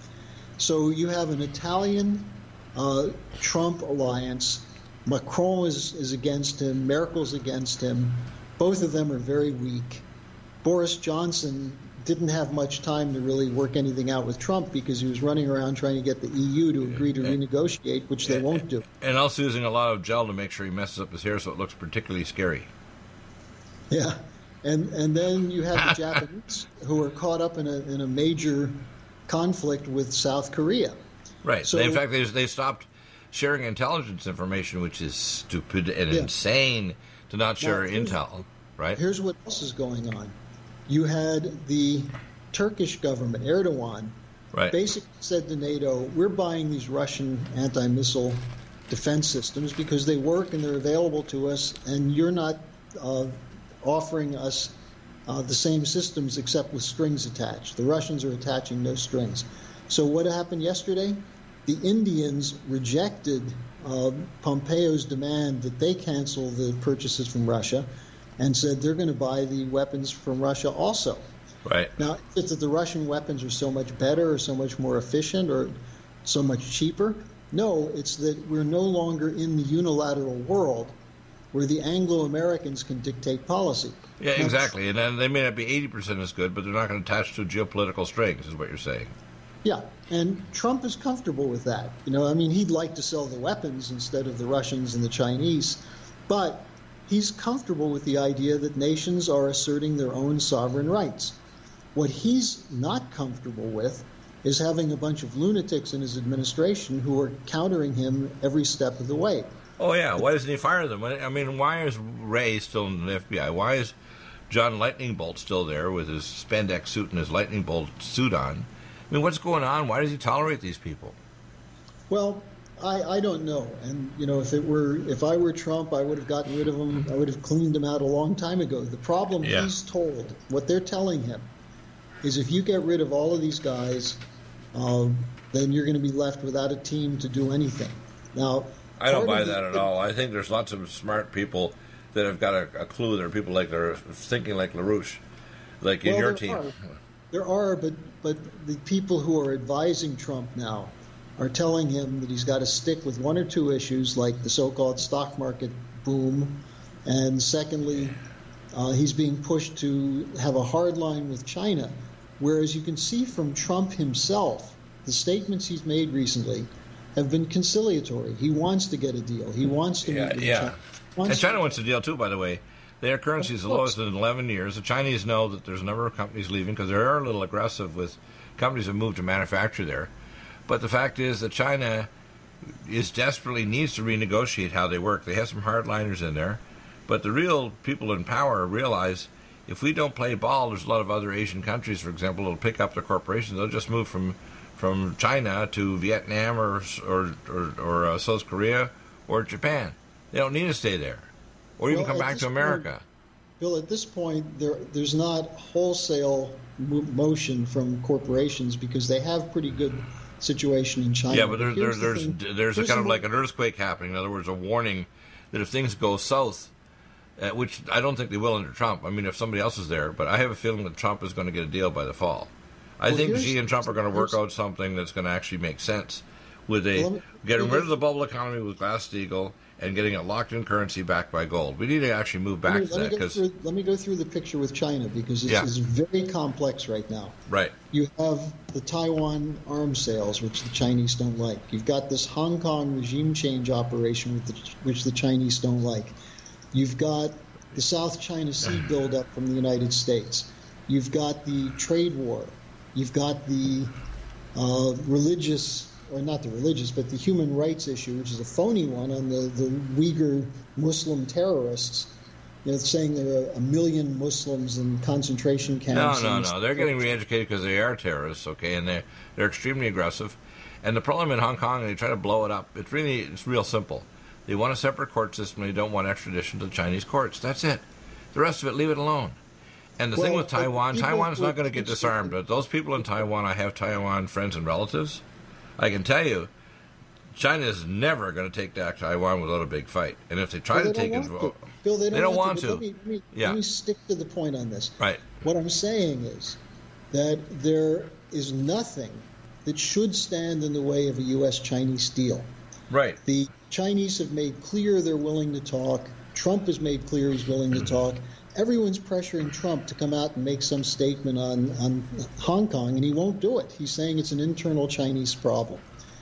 [SPEAKER 3] So you have an Italian uh, Trump alliance. Macron is, is against him. Merkel's against him. Both of them are very weak. Boris Johnson didn't have much time to really work anything out with Trump because he was running around trying to get the E U to agree to renegotiate, which they won't do.
[SPEAKER 2] And also using a lot of gel to make sure he messes up his hair so it looks particularly scary.
[SPEAKER 3] Yeah. And and then you have the Japanese who are caught up in a in a major conflict with South Korea.
[SPEAKER 2] Right.
[SPEAKER 3] So-
[SPEAKER 2] in fact, they, they stopped sharing intelligence information, which is stupid and
[SPEAKER 3] Yeah.
[SPEAKER 2] insane to not share
[SPEAKER 3] Now, here's-
[SPEAKER 2] intel, right?
[SPEAKER 3] Here's what else is going on. You had the Turkish government, Erdogan,
[SPEAKER 2] Right.
[SPEAKER 3] basically said to NATO, we're buying these Russian anti-missile defense systems because they work and they're available to us, and you're not uh, offering us uh, the same systems except with strings attached. The Russians are attaching no strings. So what happened yesterday? The Indians rejected uh, Pompeo's demand that they cancel the purchases from Russia and said they're going to buy the weapons from Russia also.
[SPEAKER 2] Right.
[SPEAKER 3] Now, is it that the Russian weapons are so much better or so much more efficient or so much cheaper? No, it's that we're no longer in the unilateral world where the Anglo-Americans can dictate policy.
[SPEAKER 2] Yeah,
[SPEAKER 3] Now,
[SPEAKER 2] exactly. And then they may not be eighty percent as good, but they're not going to attach to geopolitical strings, is what you're saying.
[SPEAKER 3] Yeah, and Trump is comfortable with that. You know, I mean, he'd like to sell the weapons instead of the Russians and the Chinese, but he's comfortable with the idea that nations are asserting their own sovereign rights. What he's not comfortable with is having a bunch of lunatics in his administration who are countering him every step of the way.
[SPEAKER 2] Oh, yeah. Why doesn't he fire them? I mean, why is Ray still in the F B I? Why is John Lightning Bolt still there with his spandex suit and his Lightning Bolt suit on? I mean, what's going on? Why does he tolerate these people?
[SPEAKER 3] Well, I, I don't know. And, you know, if it were, if I were Trump, I would have gotten rid of him. I would have cleaned him out a long time ago. The problem
[SPEAKER 2] Yeah.
[SPEAKER 3] he's told, what they're telling him, is if you get rid of all of these guys, um, then you're going to be left without a team to do anything. Now,
[SPEAKER 2] I don't
[SPEAKER 3] part
[SPEAKER 2] buy
[SPEAKER 3] of
[SPEAKER 2] that
[SPEAKER 3] the-
[SPEAKER 2] at all. I think there's lots of smart people that have got a, a clue. There are people like they're thinking like LaRouche, like in
[SPEAKER 3] Well,
[SPEAKER 2] your
[SPEAKER 3] there
[SPEAKER 2] team.
[SPEAKER 3] Are. There are, but but the people who are advising Trump now are telling him that he's got to stick with one or two issues, like the so-called stock market boom, and secondly, uh, he's being pushed to have a hard line with China. Whereas you can see from Trump himself, the statements he's made recently have been conciliatory. He wants to get a deal. He wants to
[SPEAKER 2] Yeah,
[SPEAKER 3] meet with
[SPEAKER 2] yeah.
[SPEAKER 3] China.
[SPEAKER 2] And China wants a deal too, by the way. Their currency is the lowest in eleven years. The Chinese know that there's a number of companies leaving because they are a little aggressive with companies that move to manufacture there. But the fact is that China is desperately needs to renegotiate how they work. They have some hardliners in there. But the real people in power realize if we don't play ball, there's a lot of other Asian countries, for example, that'll pick up their corporations. They'll just move from from China to Vietnam or or or, or uh, South Korea or Japan. They don't need to stay there, or even
[SPEAKER 3] well,
[SPEAKER 2] come back to America.
[SPEAKER 3] Point, Bill, at this point, there there's not wholesale motion from corporations because they have pretty good situation in China.
[SPEAKER 2] Yeah, but there, there, there's
[SPEAKER 3] the
[SPEAKER 2] there's a
[SPEAKER 3] Here's
[SPEAKER 2] kind of
[SPEAKER 3] the
[SPEAKER 2] like an earthquake happening. In other words, a warning that if things go south, uh, which I don't think they will under Trump. I mean, if somebody else is there, but I have a feeling that Trump is going to get a deal by the fall. I
[SPEAKER 3] well,
[SPEAKER 2] think Xi and Trump are going to work out something that's going to actually make sense with a well, me, getting rid of the bubble economy with Glass-Steagall and getting a locked-in currency backed by gold. We need to actually move back
[SPEAKER 3] me,
[SPEAKER 2] to that. Because
[SPEAKER 3] let me go through the picture with China because it's,
[SPEAKER 2] yeah.
[SPEAKER 3] it's very complex right now.
[SPEAKER 2] Right.
[SPEAKER 3] You have the Taiwan arms sales, which the Chinese don't like. You've got this Hong Kong regime change operation, with the, which the Chinese don't like. You've got the South China Sea buildup from the United States. You've got the trade war. You've got the uh, religious, or not the religious, but the human rights issue, which is a phony one on the, the Uyghur Muslim terrorists. You know, saying there are a million Muslims in concentration camps.
[SPEAKER 2] No, no, no. They're getting re-educated because they are terrorists, okay, and they're, they're extremely aggressive. And the problem in Hong Kong, they try to blow it up. It's really, it's real simple. They want a separate court system. They don't want extradition to the Chinese courts. That's it. The rest of it, leave it alone. And the well, thing with Taiwan, Taiwan's not going to get disarmed. But those people in Taiwan, I have Taiwan friends and relatives. I can tell you, China is never going to take back Taiwan without a big fight. And if they try
[SPEAKER 3] well,
[SPEAKER 2] to take it,
[SPEAKER 3] to. Bill, they don't,
[SPEAKER 2] they don't
[SPEAKER 3] want,
[SPEAKER 2] want
[SPEAKER 3] to.
[SPEAKER 2] to.
[SPEAKER 3] Let me, let, me,
[SPEAKER 2] yeah.
[SPEAKER 3] let me stick to the point on this.
[SPEAKER 2] Right.
[SPEAKER 3] What I'm saying is that there is nothing that should stand in the way of a U S Chinese deal.
[SPEAKER 2] Right.
[SPEAKER 3] The Chinese have made clear they're willing to talk. Trump has made clear he's willing to talk. Everyone's pressuring Trump to come out and make some statement on, on Hong Kong, and he won't do it. He's saying it's an internal Chinese problem.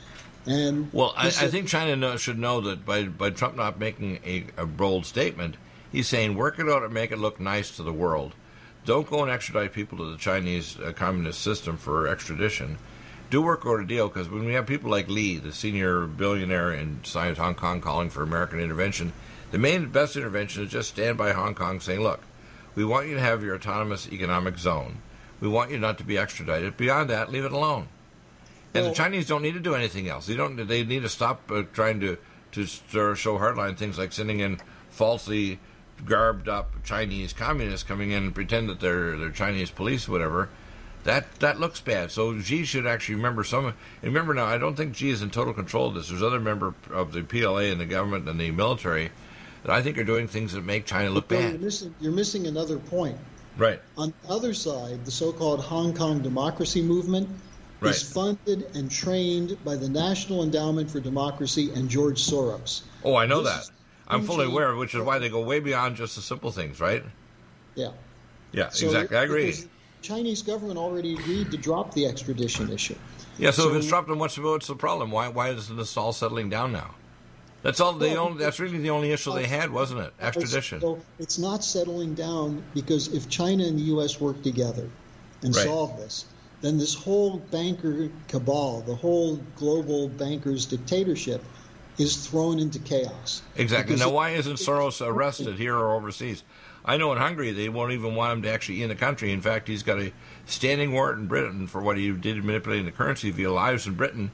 [SPEAKER 3] And
[SPEAKER 2] well, I, I
[SPEAKER 3] said,
[SPEAKER 2] think China know, should know that by, by Trump not making a, a bold statement, he's saying work it out and make it look nice to the world. Don't go and extradite people to the Chinese uh, communist system for extradition. Do work out a deal, because when we have people like Lee, the senior billionaire in Hong Kong, calling for American intervention, the main best intervention is just stand by Hong Kong saying, look, we want you to have your autonomous economic zone. We want you not to be extradited. Beyond that, leave it alone. And well, the Chinese don't need to do anything else. They don't. They need to stop uh, trying to, to show hardline things like sending in falsely garbed up Chinese communists coming in and pretend that they're, they're Chinese police or whatever. That that looks bad. So Xi should actually remember some. And remember now, I don't think Xi is in total control of this. There's other members of the P L A and the government and the military that I think are doing things that make China look
[SPEAKER 3] but
[SPEAKER 2] bad.
[SPEAKER 3] You're missing, you're missing another point.
[SPEAKER 2] Right.
[SPEAKER 3] On the other side, the so-called Hong Kong democracy movement
[SPEAKER 2] right.
[SPEAKER 3] is funded and trained by the National Endowment for Democracy and George Soros.
[SPEAKER 2] Oh, I know
[SPEAKER 3] this
[SPEAKER 2] that. I'm fully aware of, which is why they go way beyond just the simple things, right?
[SPEAKER 3] Yeah.
[SPEAKER 2] Yeah,
[SPEAKER 3] so
[SPEAKER 2] exactly. I agree.
[SPEAKER 3] The Chinese government already agreed to drop the extradition issue.
[SPEAKER 2] Yeah, so, so if it's dropped, then what's, what's the problem? Why why isn't this all settling down now? That's all. They well, only, that's really the only issue they had, wasn't it? Extradition.
[SPEAKER 3] So it's not settling down because if China and the U S work together and
[SPEAKER 2] right.
[SPEAKER 3] solve this, then this whole banker cabal, the whole global bankers dictatorship, is thrown into chaos.
[SPEAKER 2] Exactly. Now, why isn't Soros arrested here or overseas? I know in Hungary they won't even want him to actually in the country. In fact, he's got a standing warrant in Britain for what he did manipulating the currency via lives in Britain.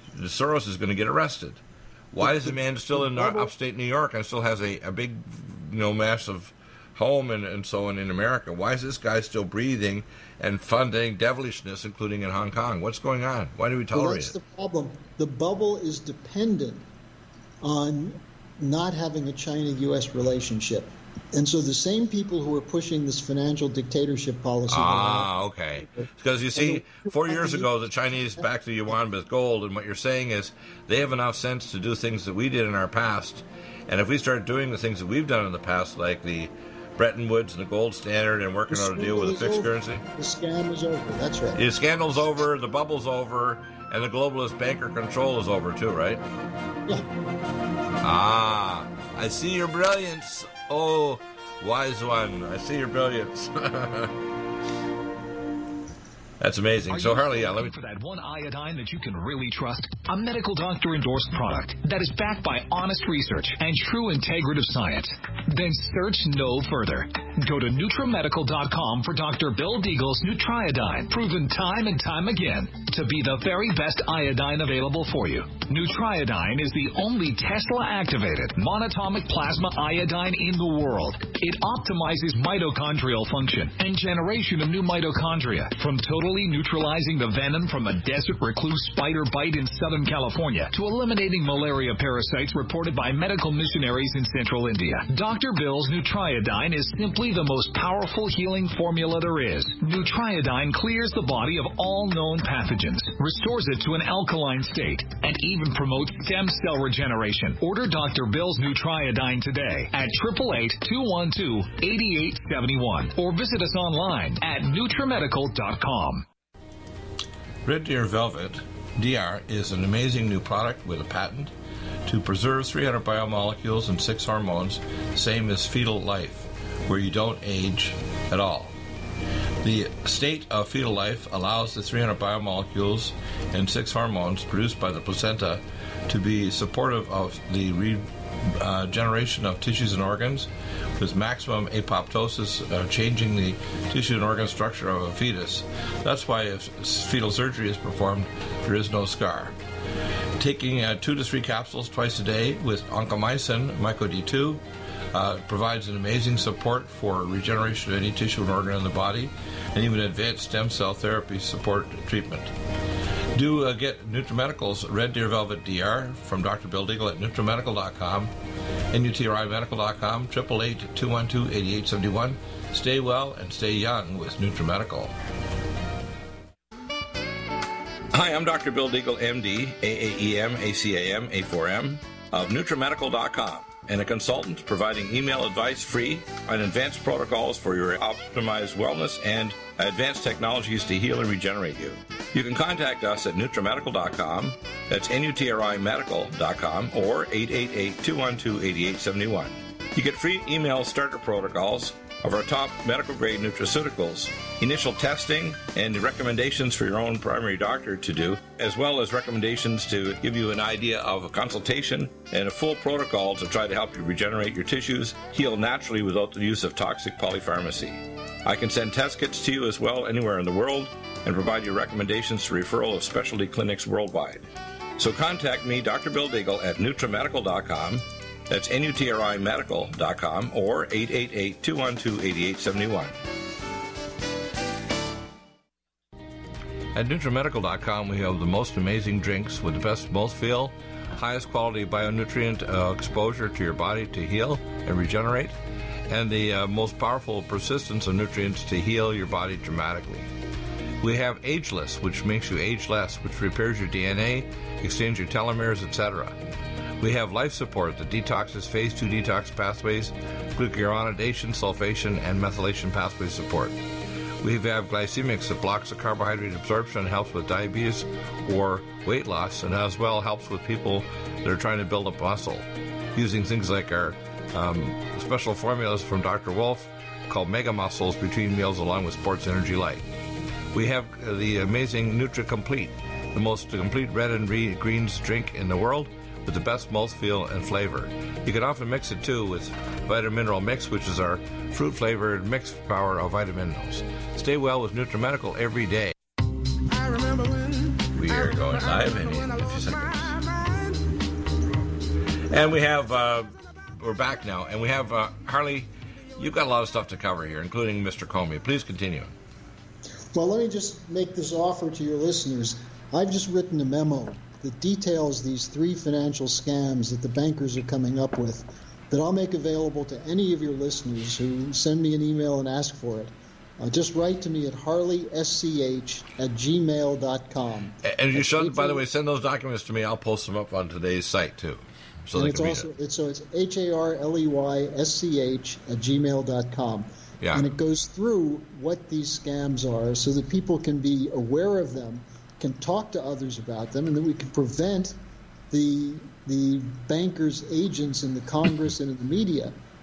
[SPEAKER 2] Soros is going to get arrested. Why is the man still in upstate New York and still has a, a big, you know, massive home and, and so on in America? Why is this guy still breathing and funding devilishness, including in Hong Kong? What's going on? Why do we tolerate
[SPEAKER 3] well, that's
[SPEAKER 2] it?
[SPEAKER 3] That's the problem. The bubble is dependent on not having a China-U S relationship. And so the same people who are pushing this financial dictatorship policy...
[SPEAKER 2] Ah, okay. Because you see, four years ago, the Chinese backed the yuan with gold, and what you're saying is they have enough sense to do things that we did in our past. And if we start doing the things that we've done in the past, like the Bretton Woods and the gold standard and working out a deal with a fixed
[SPEAKER 3] over.
[SPEAKER 2] currency...
[SPEAKER 3] The scam is over, that's right.
[SPEAKER 2] The scandal's over, the bubble's over, and the globalist banker control is over too, right?
[SPEAKER 3] Yeah.
[SPEAKER 2] Ah, I see your brilliance. Oh, Wise one. I see your brilliance. That's amazing.
[SPEAKER 4] Are
[SPEAKER 2] so,
[SPEAKER 4] you
[SPEAKER 2] Harley, yeah, let me...
[SPEAKER 4] for that one iodine that you can really trust? A medical doctor-endorsed product that is backed by honest research and true integrative science. Then search no further. Go to NutriMedical dot com for Doctor Bill Deagle's Nutriodine, proven time and time again to be the very best iodine available for you. Nutriodine is the only Tesla-activated monatomic plasma iodine in the world. It optimizes mitochondrial function and generation of new mitochondria from total neutralizing the venom from a desert recluse spider bite in Southern California to eliminating malaria parasites reported by medical missionaries in Central India. Doctor Bill's Nutriodine is simply the most powerful healing formula there is. Nutriodine clears the body of all known pathogens, restores it to an alkaline state, and even promotes stem cell regeneration. Order Doctor Bill's Nutriodine today at eight eight eight, two one two, eight eight seven one or visit us online at NutriMedical dot com.
[SPEAKER 2] Red Deer Velvet D R is an amazing new product with a patent to preserve three hundred biomolecules and six hormones, same as fetal life, where you don't age at all. The state of fetal life allows the three hundred biomolecules and six hormones produced by the placenta to be supportive of the regeneration uh, of tissues and organs, with maximum apoptosis, uh, changing the tissue and organ structure of a fetus. That's why if fetal surgery is performed, there is no scar. Taking uh, two to three capsules twice a day with oncomycin, myco D two, uh, provides an amazing support for regeneration of any tissue and organ in the body, and even advanced stem cell therapy support treatment. Do uh, get NutriMedical's Red Deer Velvet D R from Doctor Bill Deagle at NutriMedical dot com, N U T R I Medical dot com, eight eight eight, two one two, eight eight seven one. Stay well and stay young with NutriMedical. Hi, I'm Doctor Bill Deagle, M D, A A E M, A C A M, A four M, of NutriMedical dot com, and a consultant providing email advice free on advanced protocols for your optimized wellness and advanced technologies to heal and regenerate you. You can contact us at NutriMedical dot com, that's N U T R I Medical dot com, or eight eight eight, two one two, eight eight seven one. You get free email starter protocols of our top medical-grade nutraceuticals, initial testing, and recommendations for your own primary doctor to do, as well as recommendations to give you an idea of a consultation and a full protocol to try to help you regenerate your tissues, heal naturally without the use of toxic polypharmacy. I can send test kits to you as well anywhere in the world and provide you recommendations to referral of specialty clinics worldwide. So contact me, Doctor Bill Deagle, at NutriMedical dot com. That's N U T R I Medical dot com or eight eight eight, two one two, eight eight seven one. At NutriMedical dot com, we have the most amazing drinks with the best mouthfeel, highest quality bionutrient uh, exposure to your body to heal and regenerate, and the uh, most powerful persistence of nutrients to heal your body dramatically. We have Ageless, which makes you age less, which repairs your D N A, extends your telomeres, et cetera. We have Life Support that detoxes phase two detox pathways, glucuronidation, sulfation, and methylation pathway support. We have Glycemics that blocks the carbohydrate absorption and helps with diabetes or weight loss, and as well helps with people that are trying to build up muscle, using things like our um, special formulas from Doctor Wolf called Mega Muscles between meals along with Sports Energy Light. We have the amazing Nutri-Complete, the most complete red and greens drink in the world, with the best mouthfeel and flavor. You can often mix it too with Vitamin Mineral Mix, which is our fruit-flavored mixed power of vitamin minerals. Stay well with NutriMedical every day.
[SPEAKER 6] I remember when
[SPEAKER 2] we are going live in a few seconds. And we have, uh, we're back now, and we have, uh, Harley, you've got a lot of stuff to cover here, including Mister Comey. Please continue.
[SPEAKER 3] Well, let me just make this offer to your listeners. I've just written a memo that details these three financial scams that the bankers are coming up with that I'll make available to any of your listeners who send me an email and ask for it. Uh, just write to me at harley s c h at gmail dot com.
[SPEAKER 2] And you should, by the way, send those documents to me. I'll post them up on today's site, too, so
[SPEAKER 3] and
[SPEAKER 2] they
[SPEAKER 3] it's
[SPEAKER 2] can
[SPEAKER 3] also,
[SPEAKER 2] read it.
[SPEAKER 3] It's, so it's H A R L E Y S C H at gmail dot com.
[SPEAKER 2] Yeah.
[SPEAKER 3] And it goes through what these scams are so that people can be aware of them, can talk to others about them, and then we can prevent the the bankers' agents in the Congress and in the media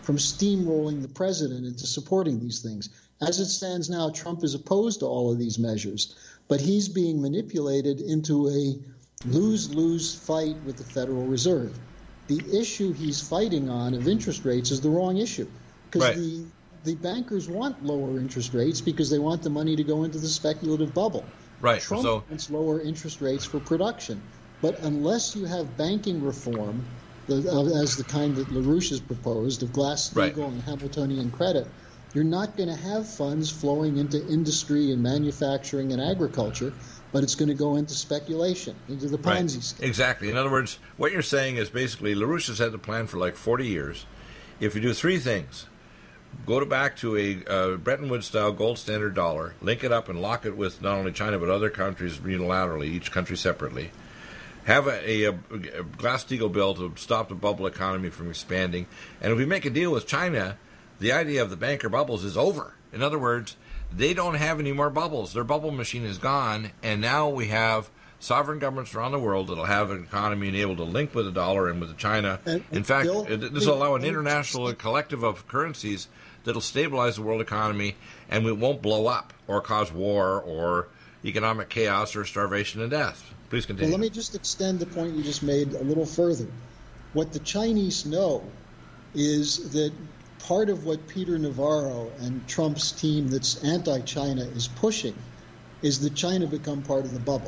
[SPEAKER 3] from steamrolling the president into supporting these things. As it stands now, Trump is opposed to all of these measures, but he's being manipulated into a lose-lose fight with the Federal Reserve. The issue he's fighting on of interest rates is the wrong issue, because
[SPEAKER 2] right.
[SPEAKER 3] the, the bankers want lower interest rates because they want the money to go into the speculative bubble.
[SPEAKER 2] Right.
[SPEAKER 3] Trump
[SPEAKER 2] so,
[SPEAKER 3] wants lower interest rates for production. But unless you have banking reform, the, uh, as the kind that LaRouche has proposed, of Glass-Steagall
[SPEAKER 2] right.
[SPEAKER 3] and Hamiltonian credit, you're not going to have funds flowing into industry and manufacturing and agriculture, but it's going to go into speculation, into the Ponzi
[SPEAKER 2] right.
[SPEAKER 3] scheme.
[SPEAKER 2] Exactly. In other words, what you're saying is basically LaRouche has had the plan for like forty years. If you do three things, go to back to a uh, Bretton Woods-style gold standard dollar, link it up and lock it with not only China but other countries unilaterally, each country separately, have a, a, a Glass-Steagall bill to stop the bubble economy from expanding, and if we make a deal with China, the idea of the banker bubbles is over. In other words, they don't have any more bubbles. Their bubble machine is gone, and now we have sovereign governments around the world that will have an economy and able to link with the dollar and with China. And, In fact, Bill, this will allow an international collective of currencies that will stabilize the world economy, and it won't blow up or cause war or economic chaos or starvation and death. Please continue.
[SPEAKER 3] Well, let me just extend the point you just made a little further. What the Chinese know is that part of what Peter Navarro and Trump's team that's anti-China is pushing is that China become part of the bubble.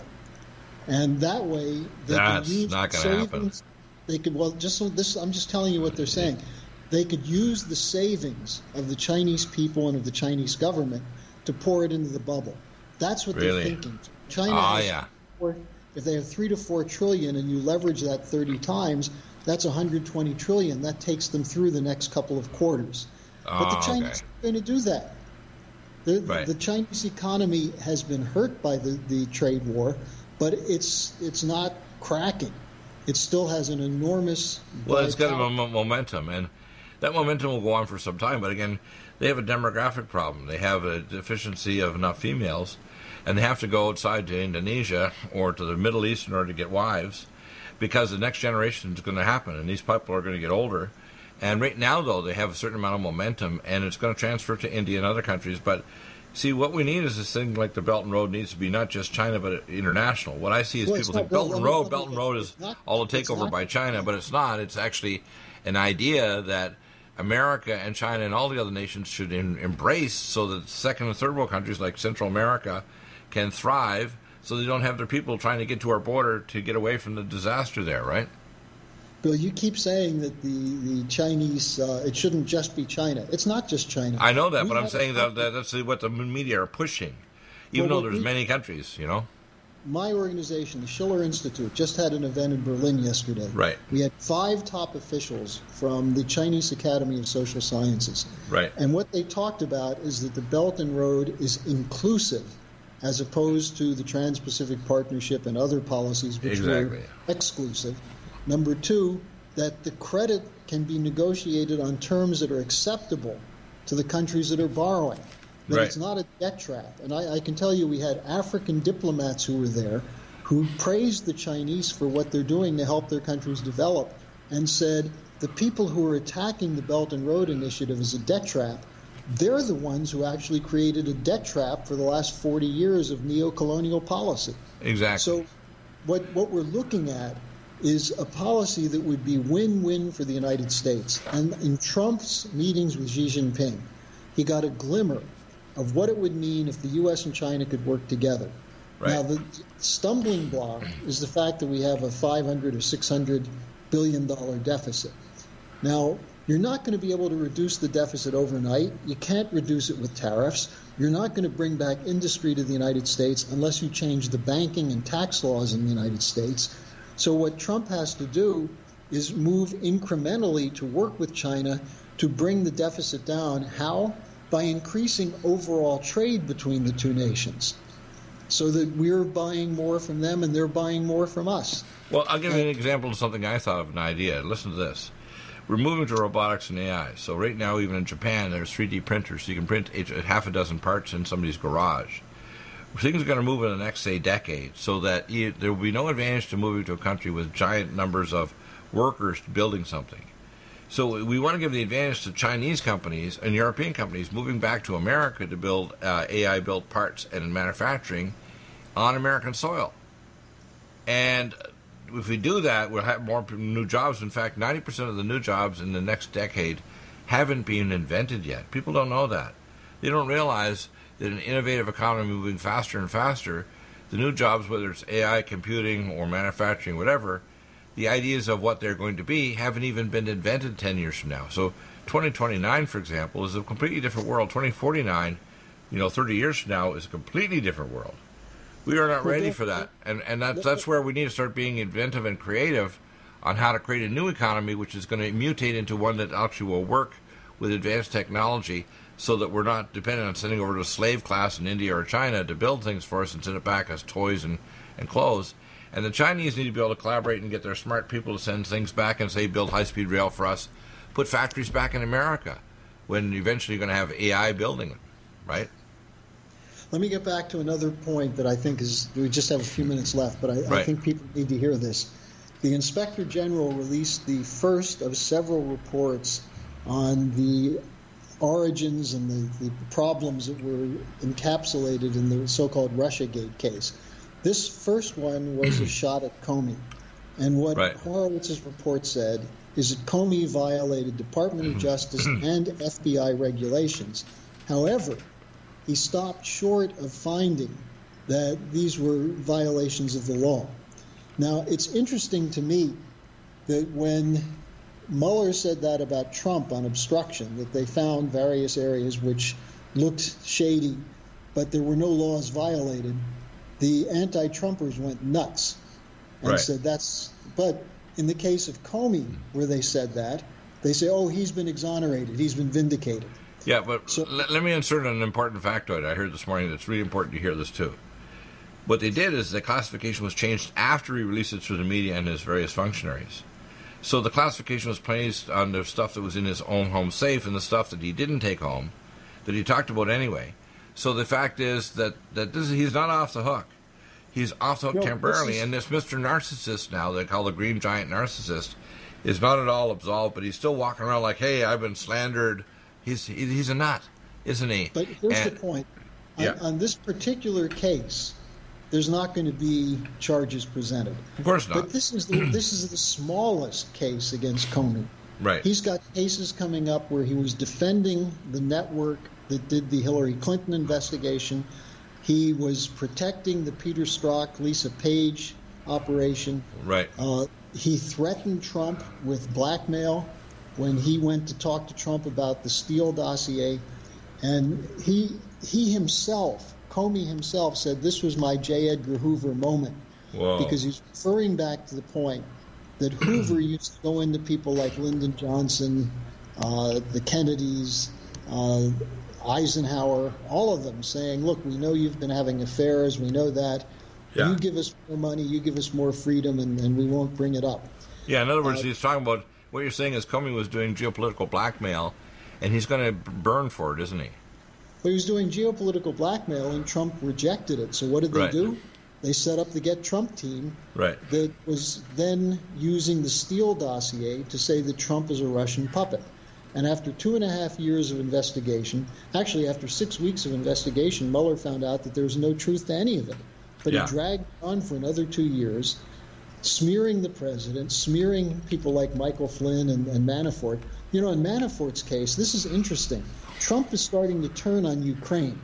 [SPEAKER 3] And that way, they
[SPEAKER 2] that's
[SPEAKER 3] can use
[SPEAKER 2] not going to happen.
[SPEAKER 3] They could, well, just so this, I'm just telling you what they're saying. They could use the savings of the Chinese people and of the Chinese government to pour it into the bubble. That's what
[SPEAKER 2] really?
[SPEAKER 3] they're thinking. China
[SPEAKER 2] oh,
[SPEAKER 3] has
[SPEAKER 2] yeah.
[SPEAKER 3] four, if they have three to four trillion and you leverage that thirty times, that's one hundred twenty trillion. That takes them through the next couple of quarters.
[SPEAKER 2] Oh,
[SPEAKER 3] but the Chinese
[SPEAKER 2] okay.
[SPEAKER 3] are going to do that. The,
[SPEAKER 2] right.
[SPEAKER 3] the Chinese economy has been hurt by the, the trade war, but it's it's not cracking. It still has an enormous
[SPEAKER 2] well, it's got a m- momentum, and that momentum will go on for some time. But again, they have a demographic problem. They have a deficiency of enough females, and they have to go outside to Indonesia or to the Middle East in order to get wives, because the next generation is going to happen, and these people are going to get older. And right now, though, they have a certain amount of momentum, and it's going to transfer to India and other countries. But see, what we need is this thing like the Belt and Road needs to be not just China, but international. What I see is
[SPEAKER 3] well,
[SPEAKER 2] people think Belt and Road, Belt and Road is
[SPEAKER 3] not,
[SPEAKER 2] all a takeover by China, but it's not. It's actually an idea that America and China and all the other nations should in, embrace so that second and third world countries like Central America can thrive, so they don't have their people trying to get to our border to get away from the disaster there, right?
[SPEAKER 3] Bill, you keep saying that the, the Chinese, uh, it shouldn't just be China. It's not just China.
[SPEAKER 2] I know that, we but I'm saying that, that that's what the media are pushing, even well, though there's we, many countries, you know.
[SPEAKER 3] My organization, the Schiller Institute, just had an event in Berlin yesterday.
[SPEAKER 2] Right.
[SPEAKER 3] We had five top officials from the Chinese Academy of Social Sciences.
[SPEAKER 2] Right.
[SPEAKER 3] And what they talked about is that the Belt and Road is inclusive as opposed to the Trans-Pacific Partnership and other policies which
[SPEAKER 2] exactly.
[SPEAKER 3] were exclusive. Number two, that the credit can be negotiated on terms that are acceptable to the countries that are borrowing. That
[SPEAKER 2] right.
[SPEAKER 3] it's not a debt trap. And I, I can tell you we had African diplomats who were there who praised the Chinese for what they're doing to help their countries develop and said the people who are attacking the Belt and Road Initiative as a debt trap, they're the ones who actually created a debt trap for the last forty years of neo-colonial policy.
[SPEAKER 2] Exactly.
[SPEAKER 3] So what what we're looking at is a policy that would be win-win for the United States. And in Trump's meetings with Xi Jinping, he got a glimmer of what it would mean if the U S and China could work together.
[SPEAKER 2] Right.
[SPEAKER 3] Now, the stumbling block is the fact that we have a five hundred or six hundred billion dollar deficit. Now, you're not going to be able to reduce the deficit overnight. You can't reduce it with tariffs. You're not going to bring back industry to the United States unless you change the banking and tax laws in the United States. So what Trump has to do is move incrementally to work with China to bring the deficit down. How? By increasing overall trade between the two nations so that we're buying more from them and they're buying more from us.
[SPEAKER 2] Well, I'll give you an example of something I thought of, an idea. Listen to this. We're moving to robotics and A I. So right now, even in Japan, there's three D printers. So you can print a half a dozen parts in somebody's garage. Things are going to move in the next, say, decade, so that you, there will be no advantage to moving to a country with giant numbers of workers building something. So we want to give the advantage to Chinese companies and European companies moving back to America to build uh, A I-built parts and manufacturing on American soil. And if we do that, we'll have more new jobs. In fact, ninety percent of the new jobs in the next decade haven't been invented yet. People don't know that. They don't realize that an innovative economy moving faster and faster, the new jobs, whether it's A I, computing, or manufacturing, whatever, the ideas of what they're going to be haven't even been invented ten years from now. So twenty twenty-nine, for example, is a completely different world. twenty forty-nine, you know, thirty years from now, is a completely different world. We are not ready for that. And and that's, that's where we need to start being inventive and creative on how to create a new economy, which is going to mutate into one that actually will work with advanced technology, so that we're not dependent on sending over to a slave class in India or China to build things for us and send it back as toys and, and clothes. And the Chinese need to be able to collaborate and get their smart people to send things back and say, build high-speed rail for us, put factories back in America, when eventually you're going to have A I building them, right?
[SPEAKER 3] Let me get back to another point that I think is, we just have a few minutes left, but I,
[SPEAKER 2] right.
[SPEAKER 3] I think people need to hear this. The Inspector General released the first of several reports on the origins and the, the problems that were encapsulated in the so-called Russiagate case. This first one was a shot at Comey. And what
[SPEAKER 2] right.
[SPEAKER 3] Horowitz's report said is that Comey violated Department of Justice and F B I regulations. However, he stopped short of finding that these were violations of the law. Now, it's interesting to me that when Mueller said that about Trump on obstruction, that they found various areas which looked shady, but there were no laws violated, the anti-Trumpers went nuts and
[SPEAKER 2] right.
[SPEAKER 3] said that's, but in the case of Comey, where they said that, they say, oh, he's been exonerated, he's been vindicated.
[SPEAKER 2] Yeah, but
[SPEAKER 3] so,
[SPEAKER 2] let, let me insert an important factoid I heard this morning that's really important to hear this too. What they did is the classification was changed after he released it to the media and his various functionaries. So the classification was placed on the stuff that was in his own home safe and the stuff that he didn't take home, that he talked about anyway. So the fact is that, that this, he's not off the hook. He's off the hook
[SPEAKER 3] no,
[SPEAKER 2] temporarily.
[SPEAKER 3] This is,
[SPEAKER 2] and this Mister Narcissist now, they call the Green Giant Narcissist, is not at all absolved, but he's still walking around like, hey, I've been slandered. He's he's a nut, isn't he?
[SPEAKER 3] But here's
[SPEAKER 2] and,
[SPEAKER 3] the point. On,
[SPEAKER 2] yeah.
[SPEAKER 3] on this particular case, there's not going to be charges presented.
[SPEAKER 2] Of course not.
[SPEAKER 3] But this is the, this is the smallest case against Comey.
[SPEAKER 2] Right.
[SPEAKER 3] He's got cases coming up where he was defending the network that did the Hillary Clinton investigation. He was protecting the Peter Strzok, Lisa Page operation.
[SPEAKER 2] Right.
[SPEAKER 3] Uh, he threatened Trump with blackmail when he went to talk to Trump about the Steele dossier. And he he himself, Comey himself, said this was my J. Edgar Hoover moment.
[SPEAKER 2] Whoa.
[SPEAKER 3] Because he's referring back to the point that Hoover used to go into people like Lyndon Johnson, uh, the Kennedys, uh, Eisenhower, all of them saying, look, we know you've been having affairs, we know that.
[SPEAKER 2] Yeah.
[SPEAKER 3] You give us more money, you give us more freedom, and, and we won't bring it up.
[SPEAKER 2] Yeah, in other words,
[SPEAKER 3] uh,
[SPEAKER 2] he's talking about, what you're saying is Comey was doing geopolitical blackmail, and he's going to burn for it, isn't he?
[SPEAKER 3] But he was doing geopolitical blackmail, and Trump rejected it. So what did they
[SPEAKER 2] Right.
[SPEAKER 3] do? They set up the Get Trump team
[SPEAKER 2] Right.
[SPEAKER 3] that was then using the Steele dossier to say that Trump is a Russian puppet. And after two and a half years of investigation, actually after six weeks of investigation, Mueller found out that there was no truth to any of it. But
[SPEAKER 2] Yeah.
[SPEAKER 3] he dragged on for another two years, smearing the president, smearing people like Michael Flynn and, and Manafort. You know, in Manafort's case, this is interesting. Trump is starting to turn on Ukraine.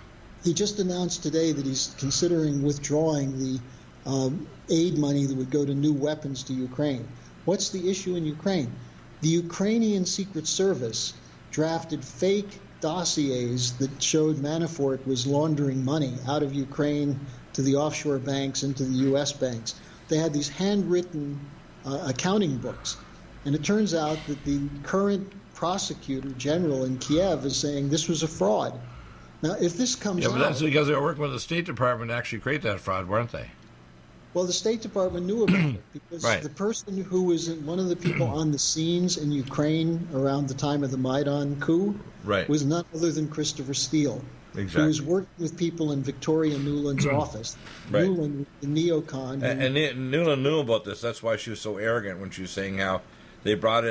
[SPEAKER 3] He just announced today that he's considering withdrawing the um, aid money that would go to new weapons to Ukraine. What's the issue in Ukraine? The Ukrainian Secret Service drafted fake dossiers that showed Manafort was laundering money out of Ukraine to the offshore banks and to the U S banks. They had these handwritten uh, accounting books. And it turns out that the current prosecutor general in Kiev is saying this was a fraud. Now, if this comes
[SPEAKER 2] Yeah,
[SPEAKER 3] out...
[SPEAKER 2] but that's because they were working with the State Department to actually create that fraud, weren't they?
[SPEAKER 3] Well, the State Department knew about it because
[SPEAKER 2] Right.
[SPEAKER 3] the person who was in, one of the people on the scenes in Ukraine around the time of the Maidan coup
[SPEAKER 2] Right.
[SPEAKER 3] was none other than Christopher Steele.
[SPEAKER 2] Exactly.
[SPEAKER 3] He was working with people in Victoria Nuland's office.
[SPEAKER 2] Right.
[SPEAKER 3] Nuland, the neocon. who-
[SPEAKER 2] And, and Nuland knew about this. That's why she was so arrogant when she was saying how they brought in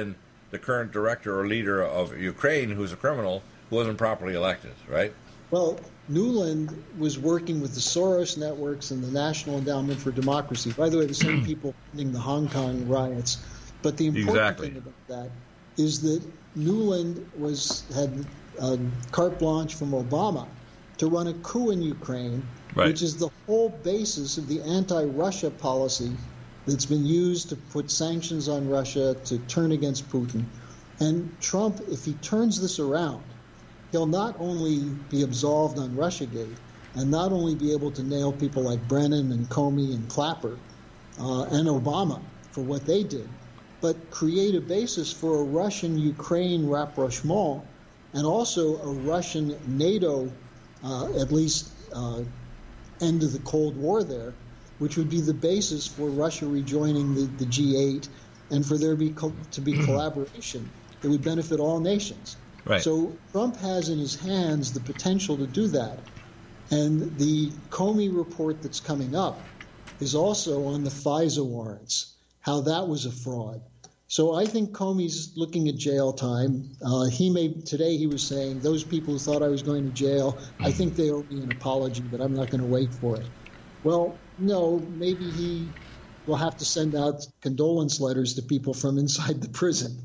[SPEAKER 2] the current director or leader of Ukraine, who's a criminal, who wasn't properly elected, right?
[SPEAKER 3] Well, Nuland was working with the Soros networks and the National Endowment for Democracy. By the way, the same people funding the Hong Kong riots. But the important
[SPEAKER 2] exactly.
[SPEAKER 3] thing about that is that Nuland was had uh, carte blanche from Obama to run a coup in Ukraine,
[SPEAKER 2] right.
[SPEAKER 3] which is the whole basis of the anti-Russia policy that's been used to put sanctions on Russia, to turn against Putin. And Trump, if he turns this around, he'll not only be absolved on Russiagate and not only be able to nail people like Brennan and Comey and Clapper uh, and Obama for what they did, but create a basis for a Russian-Ukraine rapprochement and also a Russian NATO, uh, at least uh, end of the Cold War there, which would be the basis for Russia rejoining the, the G eight and for there be co- to be collaboration that would benefit all nations.
[SPEAKER 2] Right.
[SPEAKER 3] So Trump has in his hands the potential to do that. And the Comey report that's coming up is also on the FISA warrants, how that was a fraud. So I think Comey's looking at jail time. Uh, he may today he was saying, those people who thought I was going to jail, I think they owe me an apology, but I'm not going to wait for it. Well, no, maybe he will have to send out condolence letters to people from inside the prison.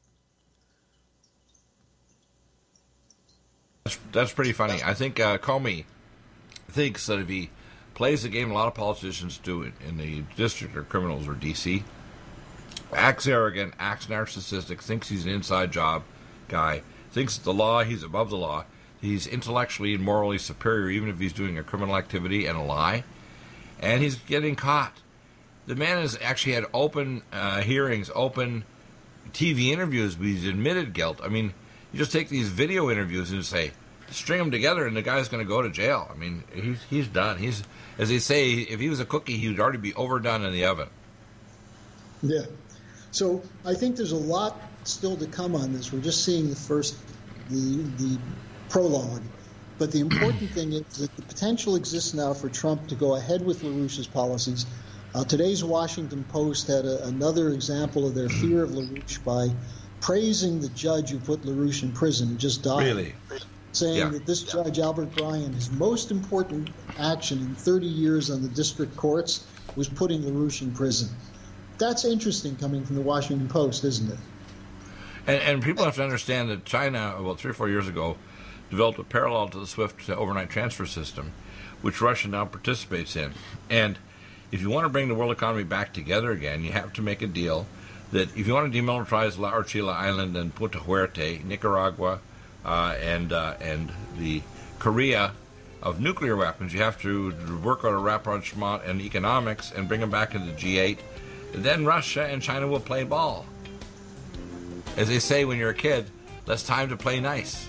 [SPEAKER 2] That's, that's pretty funny. I think uh, Comey thinks that if he plays the game a lot of politicians do it in the District of Criminals or D C, acts arrogant, acts narcissistic, thinks he's an inside job guy, thinks the law, he's above the law, he's intellectually and morally superior even if he's doing a criminal activity and a lie, and he's getting caught. The man has actually had open uh, hearings, open T V interviews, but he's admitted guilt. I mean, you just take these video interviews and say, string them together, and the guy's going to go to jail. I mean, he's he's done. He's, as they say, if he was a cookie, he would already be overdone in the oven.
[SPEAKER 3] Yeah. So I think there's a lot still to come on this. We're just seeing the first, the the prologue. But the important thing is that the potential exists now for Trump to go ahead with LaRouche's policies. Uh, today's Washington Post had a, another example of their fear of LaRouche by praising the judge who put LaRouche in prison, who just died.
[SPEAKER 2] Really?
[SPEAKER 3] Saying
[SPEAKER 2] Yeah.
[SPEAKER 3] that this judge, Albert Bryan, his most important action in thirty years on the district courts was putting LaRouche in prison. That's interesting coming from the Washington Post, isn't it?
[SPEAKER 2] And, and people have to understand that China, about three or four years ago, developed a parallel to the SWIFT overnight transfer system, which Russia now participates in. And if you want to bring the world economy back together again, you have to make a deal that if you want to demilitarize La Orchila Island and Punta Huerte, Nicaragua, uh, and uh, and the Korea of nuclear weapons, you have to work on a rapprochement and economics and bring them back into the G eight. Then Russia and China will play ball. As they say when you're a kid, less time to play nice.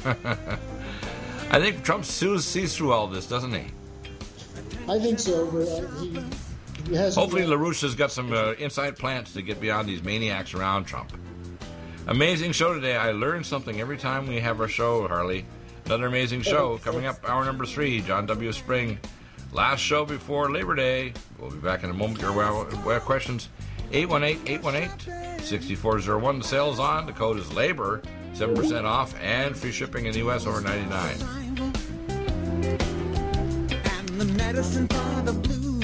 [SPEAKER 2] I think Trump sees, sees through all this, doesn't he?
[SPEAKER 3] I think so, but uh, he, he hasn't.
[SPEAKER 2] Hopefully
[SPEAKER 3] yet.
[SPEAKER 2] LaRouche has got some uh, inside plans to get beyond these maniacs around Trump. Amazing show today. I learn something every time we have our show, Harley. Another amazing show coming up, hour number three, John W. Spring. Last show before Labor Day. We'll be back in a moment. Your web questions, eight one eight, eight one eight, six four zero one. The sale's on. The code is LABOR, seven percent off, and free shipping in the U S over ninety-nine.
[SPEAKER 6] And the medicine for the blues.